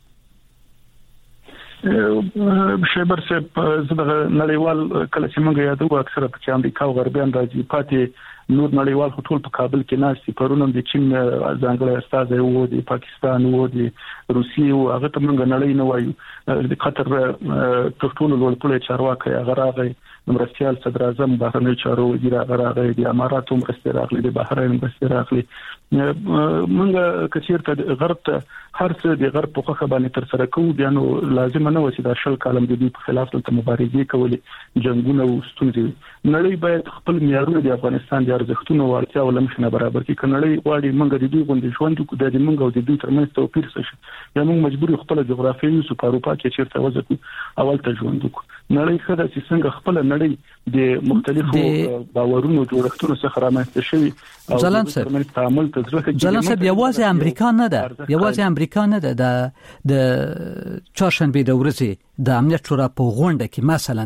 شیبر صاحب زه نړیوال کله چې موږ یادو اکثره په امریکا او غربیان راځي پاتې نور نړیوال ټول په کابل کې ناشتي پرونم د چین ځانګړی استاد وو د پاکستان وو د روسیې او هغه ته موږ نړۍ نه وایو د قطر ټولو لوړ چارواکي هغه راغی مرستيال صدر اعظم بهرنی چارو وزیر هغه راغی د اماراتو مرستي راغلی د بحرین مرستي راغلی موږ کثیرته غرب ته هر څه د غرب په خبره باندې تر سره کوو بیا نو لازم نه و چې د شل کالم د دې په خلاف د مبارزې کولې جنگونه او ستونزې نړۍ باید خپل معیارونه د افغانستان د ارزښتونو او اړتیاو لمخنه برابر کړي کنړۍ واړي موږ د دې غونډې ژوند کو د موږ او د دوی ترمنځ توپیر څه یا موږ مجبور خپل جغرافیوي سو په اروپا کې چیرته وځو اول ته ژوند کو نړۍ خدای چې څنګه خپل نړۍ د مختلفو باورونو جوړښتونو څخه رامنځته شوی او د تعامل تجربه ځلان یوازې امریکا نه ده یوازې امریکا نه ده د چهارشنبه د ورځې د امنیت شورا په غونډه کې مثلا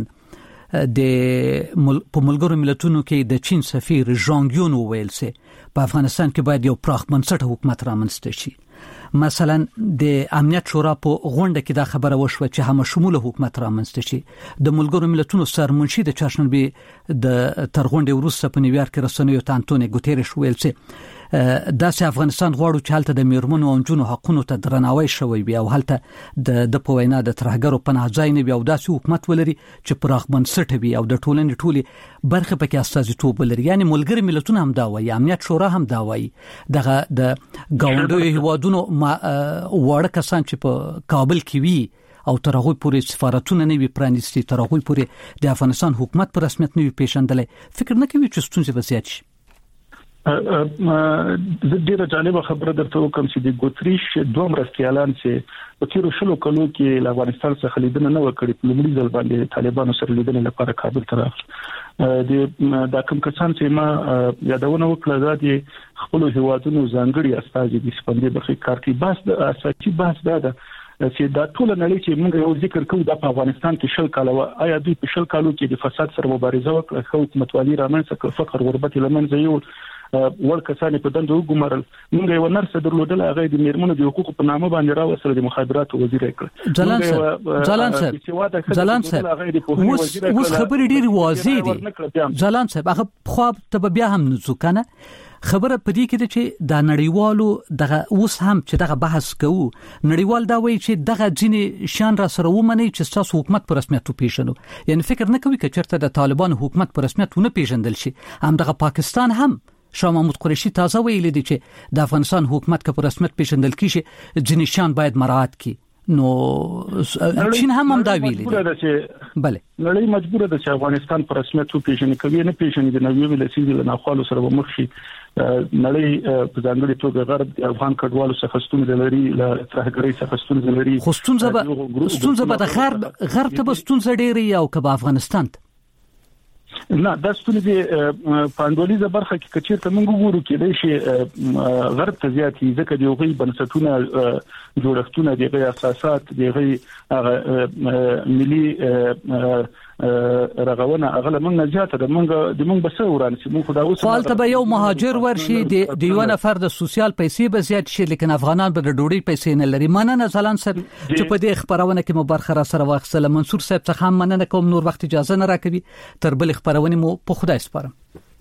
په ملګرو ملتونو کې د چین سفیر ژانګ یون ویل سي په افغانستان کې باید یو پراخ بنسټه حکومت رامنځته شي. مثلا د امنیت شورا په غونډه کې دا خبره وشوه چې هم شموله حکومت رامنځته شي. د ملګرو ملتونو سرمنشي د چهارشنبه د تر غونډې وروسته په نیویارک کې رسنیو ته انټونی ګوتيريش ویل سي داسې افغانستان غواړو چې هلته د میرمنو او نجونو حقوقو ته درناوی شوی وي او هلته د پوینا د ترهګرو پناه ځای نه وي او داسې حکومت ولري چې پراخ بنسټه وي او د ټولنې ټولي برخه پکې استازیتوب ولري. یعنی ملګری ملتونه هم دا وایي، امنیت شورا هم دا وایي، دغه د ګاونډیو هیوادونو وړ کسان چې په کابل کې وي او تر هغه پورې سفارتونه نه وي پرانیستي، تر هغه پورې د افغانستان حکومت په رسمیت نه وي پیژندلې، فکر نه کوي چې ستونزې وسیات شي. ډیره جالبه خبره درته وکم چې د ګوتریش دوه مرستيالان چې په تیرو شلو کلو کې له افغانستان څخه لیدنه نه وکړي په لومړي ځل باندې طالبانو سره لیدنه لپاره کابل ته راغلل. دا کوم کسان چې ما یادونه وکړه دا د خپل هیوادونو ځانګړي استازي د سپندې برخې کار کوي. بس د اساسي بحث دا ده چې دا ټول نړۍ چې موږ یو ذکر کوو د افغانستان کې شل کال آیا دوی په شل کالو کې د فساد سره مبارزه وکړه، حکومت والی رامنځته کړ، فقر غربت لمنځه یو ول کسانې په دندو وګمارل. موږ یو نرس درلودل هغه د میرمنو د حقوقو په نامه باندې راوصل د مخابراتو وزیر کړ. جلان صاحب اوس خبرې ډېری واضح دي. جلان صاحب هغه خو ته بیا هم نزوکنه خبره پدې کې ده چې د نړیوالو دغه اوس هم چې دغه بحث کوو نړیوال دا وایي چې دغه ځینې شان را سره ومني چې تاسو حکومت په رسمیت وپیژنو. یعنی فکر نه کوي چې چرته د طالبان حکومت په رسمیت ونه پیژندل شي. هم دغه پاکستان هم شاه محمود قریشي تازه ویلي دي چې د افغانستان حکومت که په رسمیت پیژندل کیږي ځینې شان باید مراعات کړي. نو چین هم دا ویلي دي. بله نړۍ مجبوره ده چې افغانستان په رسمیت وپیژني. کوي نه پیژني د نوې ولسي د ناخوالو سره مخ شي. نړۍ په ځانګړي توګه غرب د افغان کډوالو څخه ستونزې لري، له ترهګرۍ څخه ستونزې لري. خو ستونزه به د غرب ته به ستونزه ډېرې او که به افغانستان ته نه دا ستونزې په اندولیزه برخه کې کچیر ته موږ وګورو کېدای شي غرب ته زیاتې ځکه د هغوی بنسټونه جوړښتونه دغه اساسات دغه ملي رغونه اغله موږ نه زیاته ده. موږ بس وران سي موږ دا اوس فالته به یو مهاجر ورشي د یو نفر د سوسیال پیسې به زیات شي، لیکن افغانان به د ډوډۍ پیسې نه لري. مننه ځلان صاحب چې په دې خبرونه کې مو برخه را سره واخصله. منصور صاحب څخه هم مننه کوم، نور وخت اجازه نه راکوي. تر بل خبرونه مو په خدای سپارم.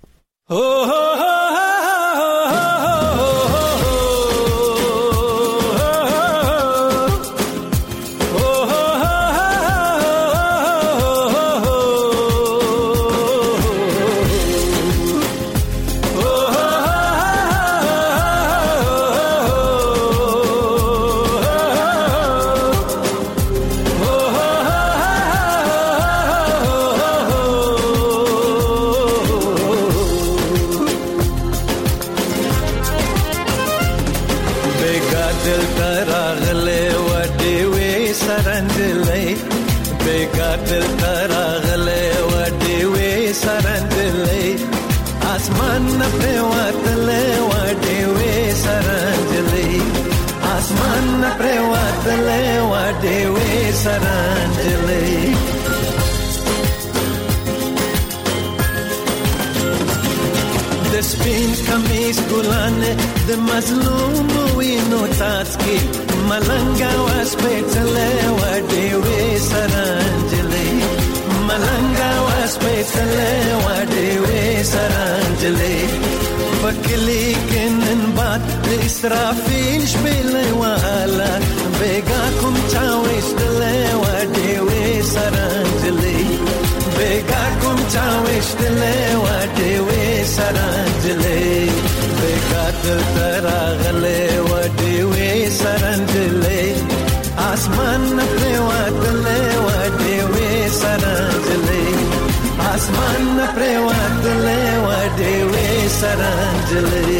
د سپین کمیس ګلانه د مظلوم وینو تاسکي ملنګا واس پېڅلې وډې وې سرانجلې ملنګا واس پېڅلې وډې وې سرانجلې پکلی کینن باد اسرافیل شپلې والا بیگا کوم چا وښتلې وډې وې سرانجلې بیگا کوم چا وښتلې وډې وې سرانجلې بیگا تراغلې وډې وې سرانجلې اسمان په واتلې وډې وې سرانجلې اسمان په واتلې وډې وې سرانجلې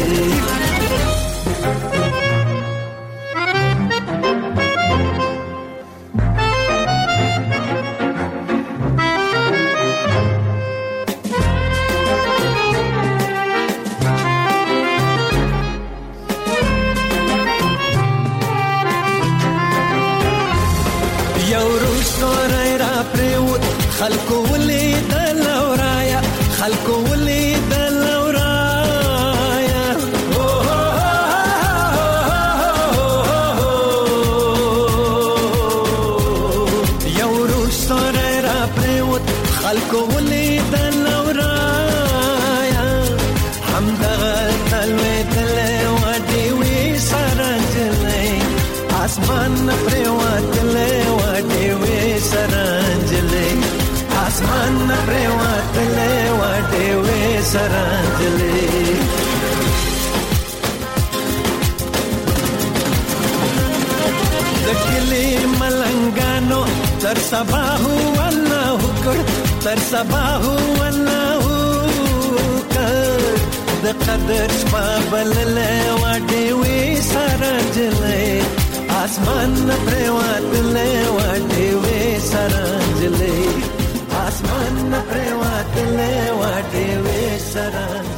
خلکو ولید لورایا خلکو ولید لورایا یو روز سره را پریوت خلکو ولید لورایا همدغه تلوي تلې وډې وې سرانجلې اسمان پریوت لې وډې وې سرانجلې اسمان پریواتلې وډې وې سرانجلې د کلي ملنګانو تر سبا هو الله کړ تر سبا هو الله کړ د درش بابلله واډې وې سرنجلې اسمان پرېواتلې واډې وې سرنجلې اسمان پرېواتلې واډې وې سرنجلې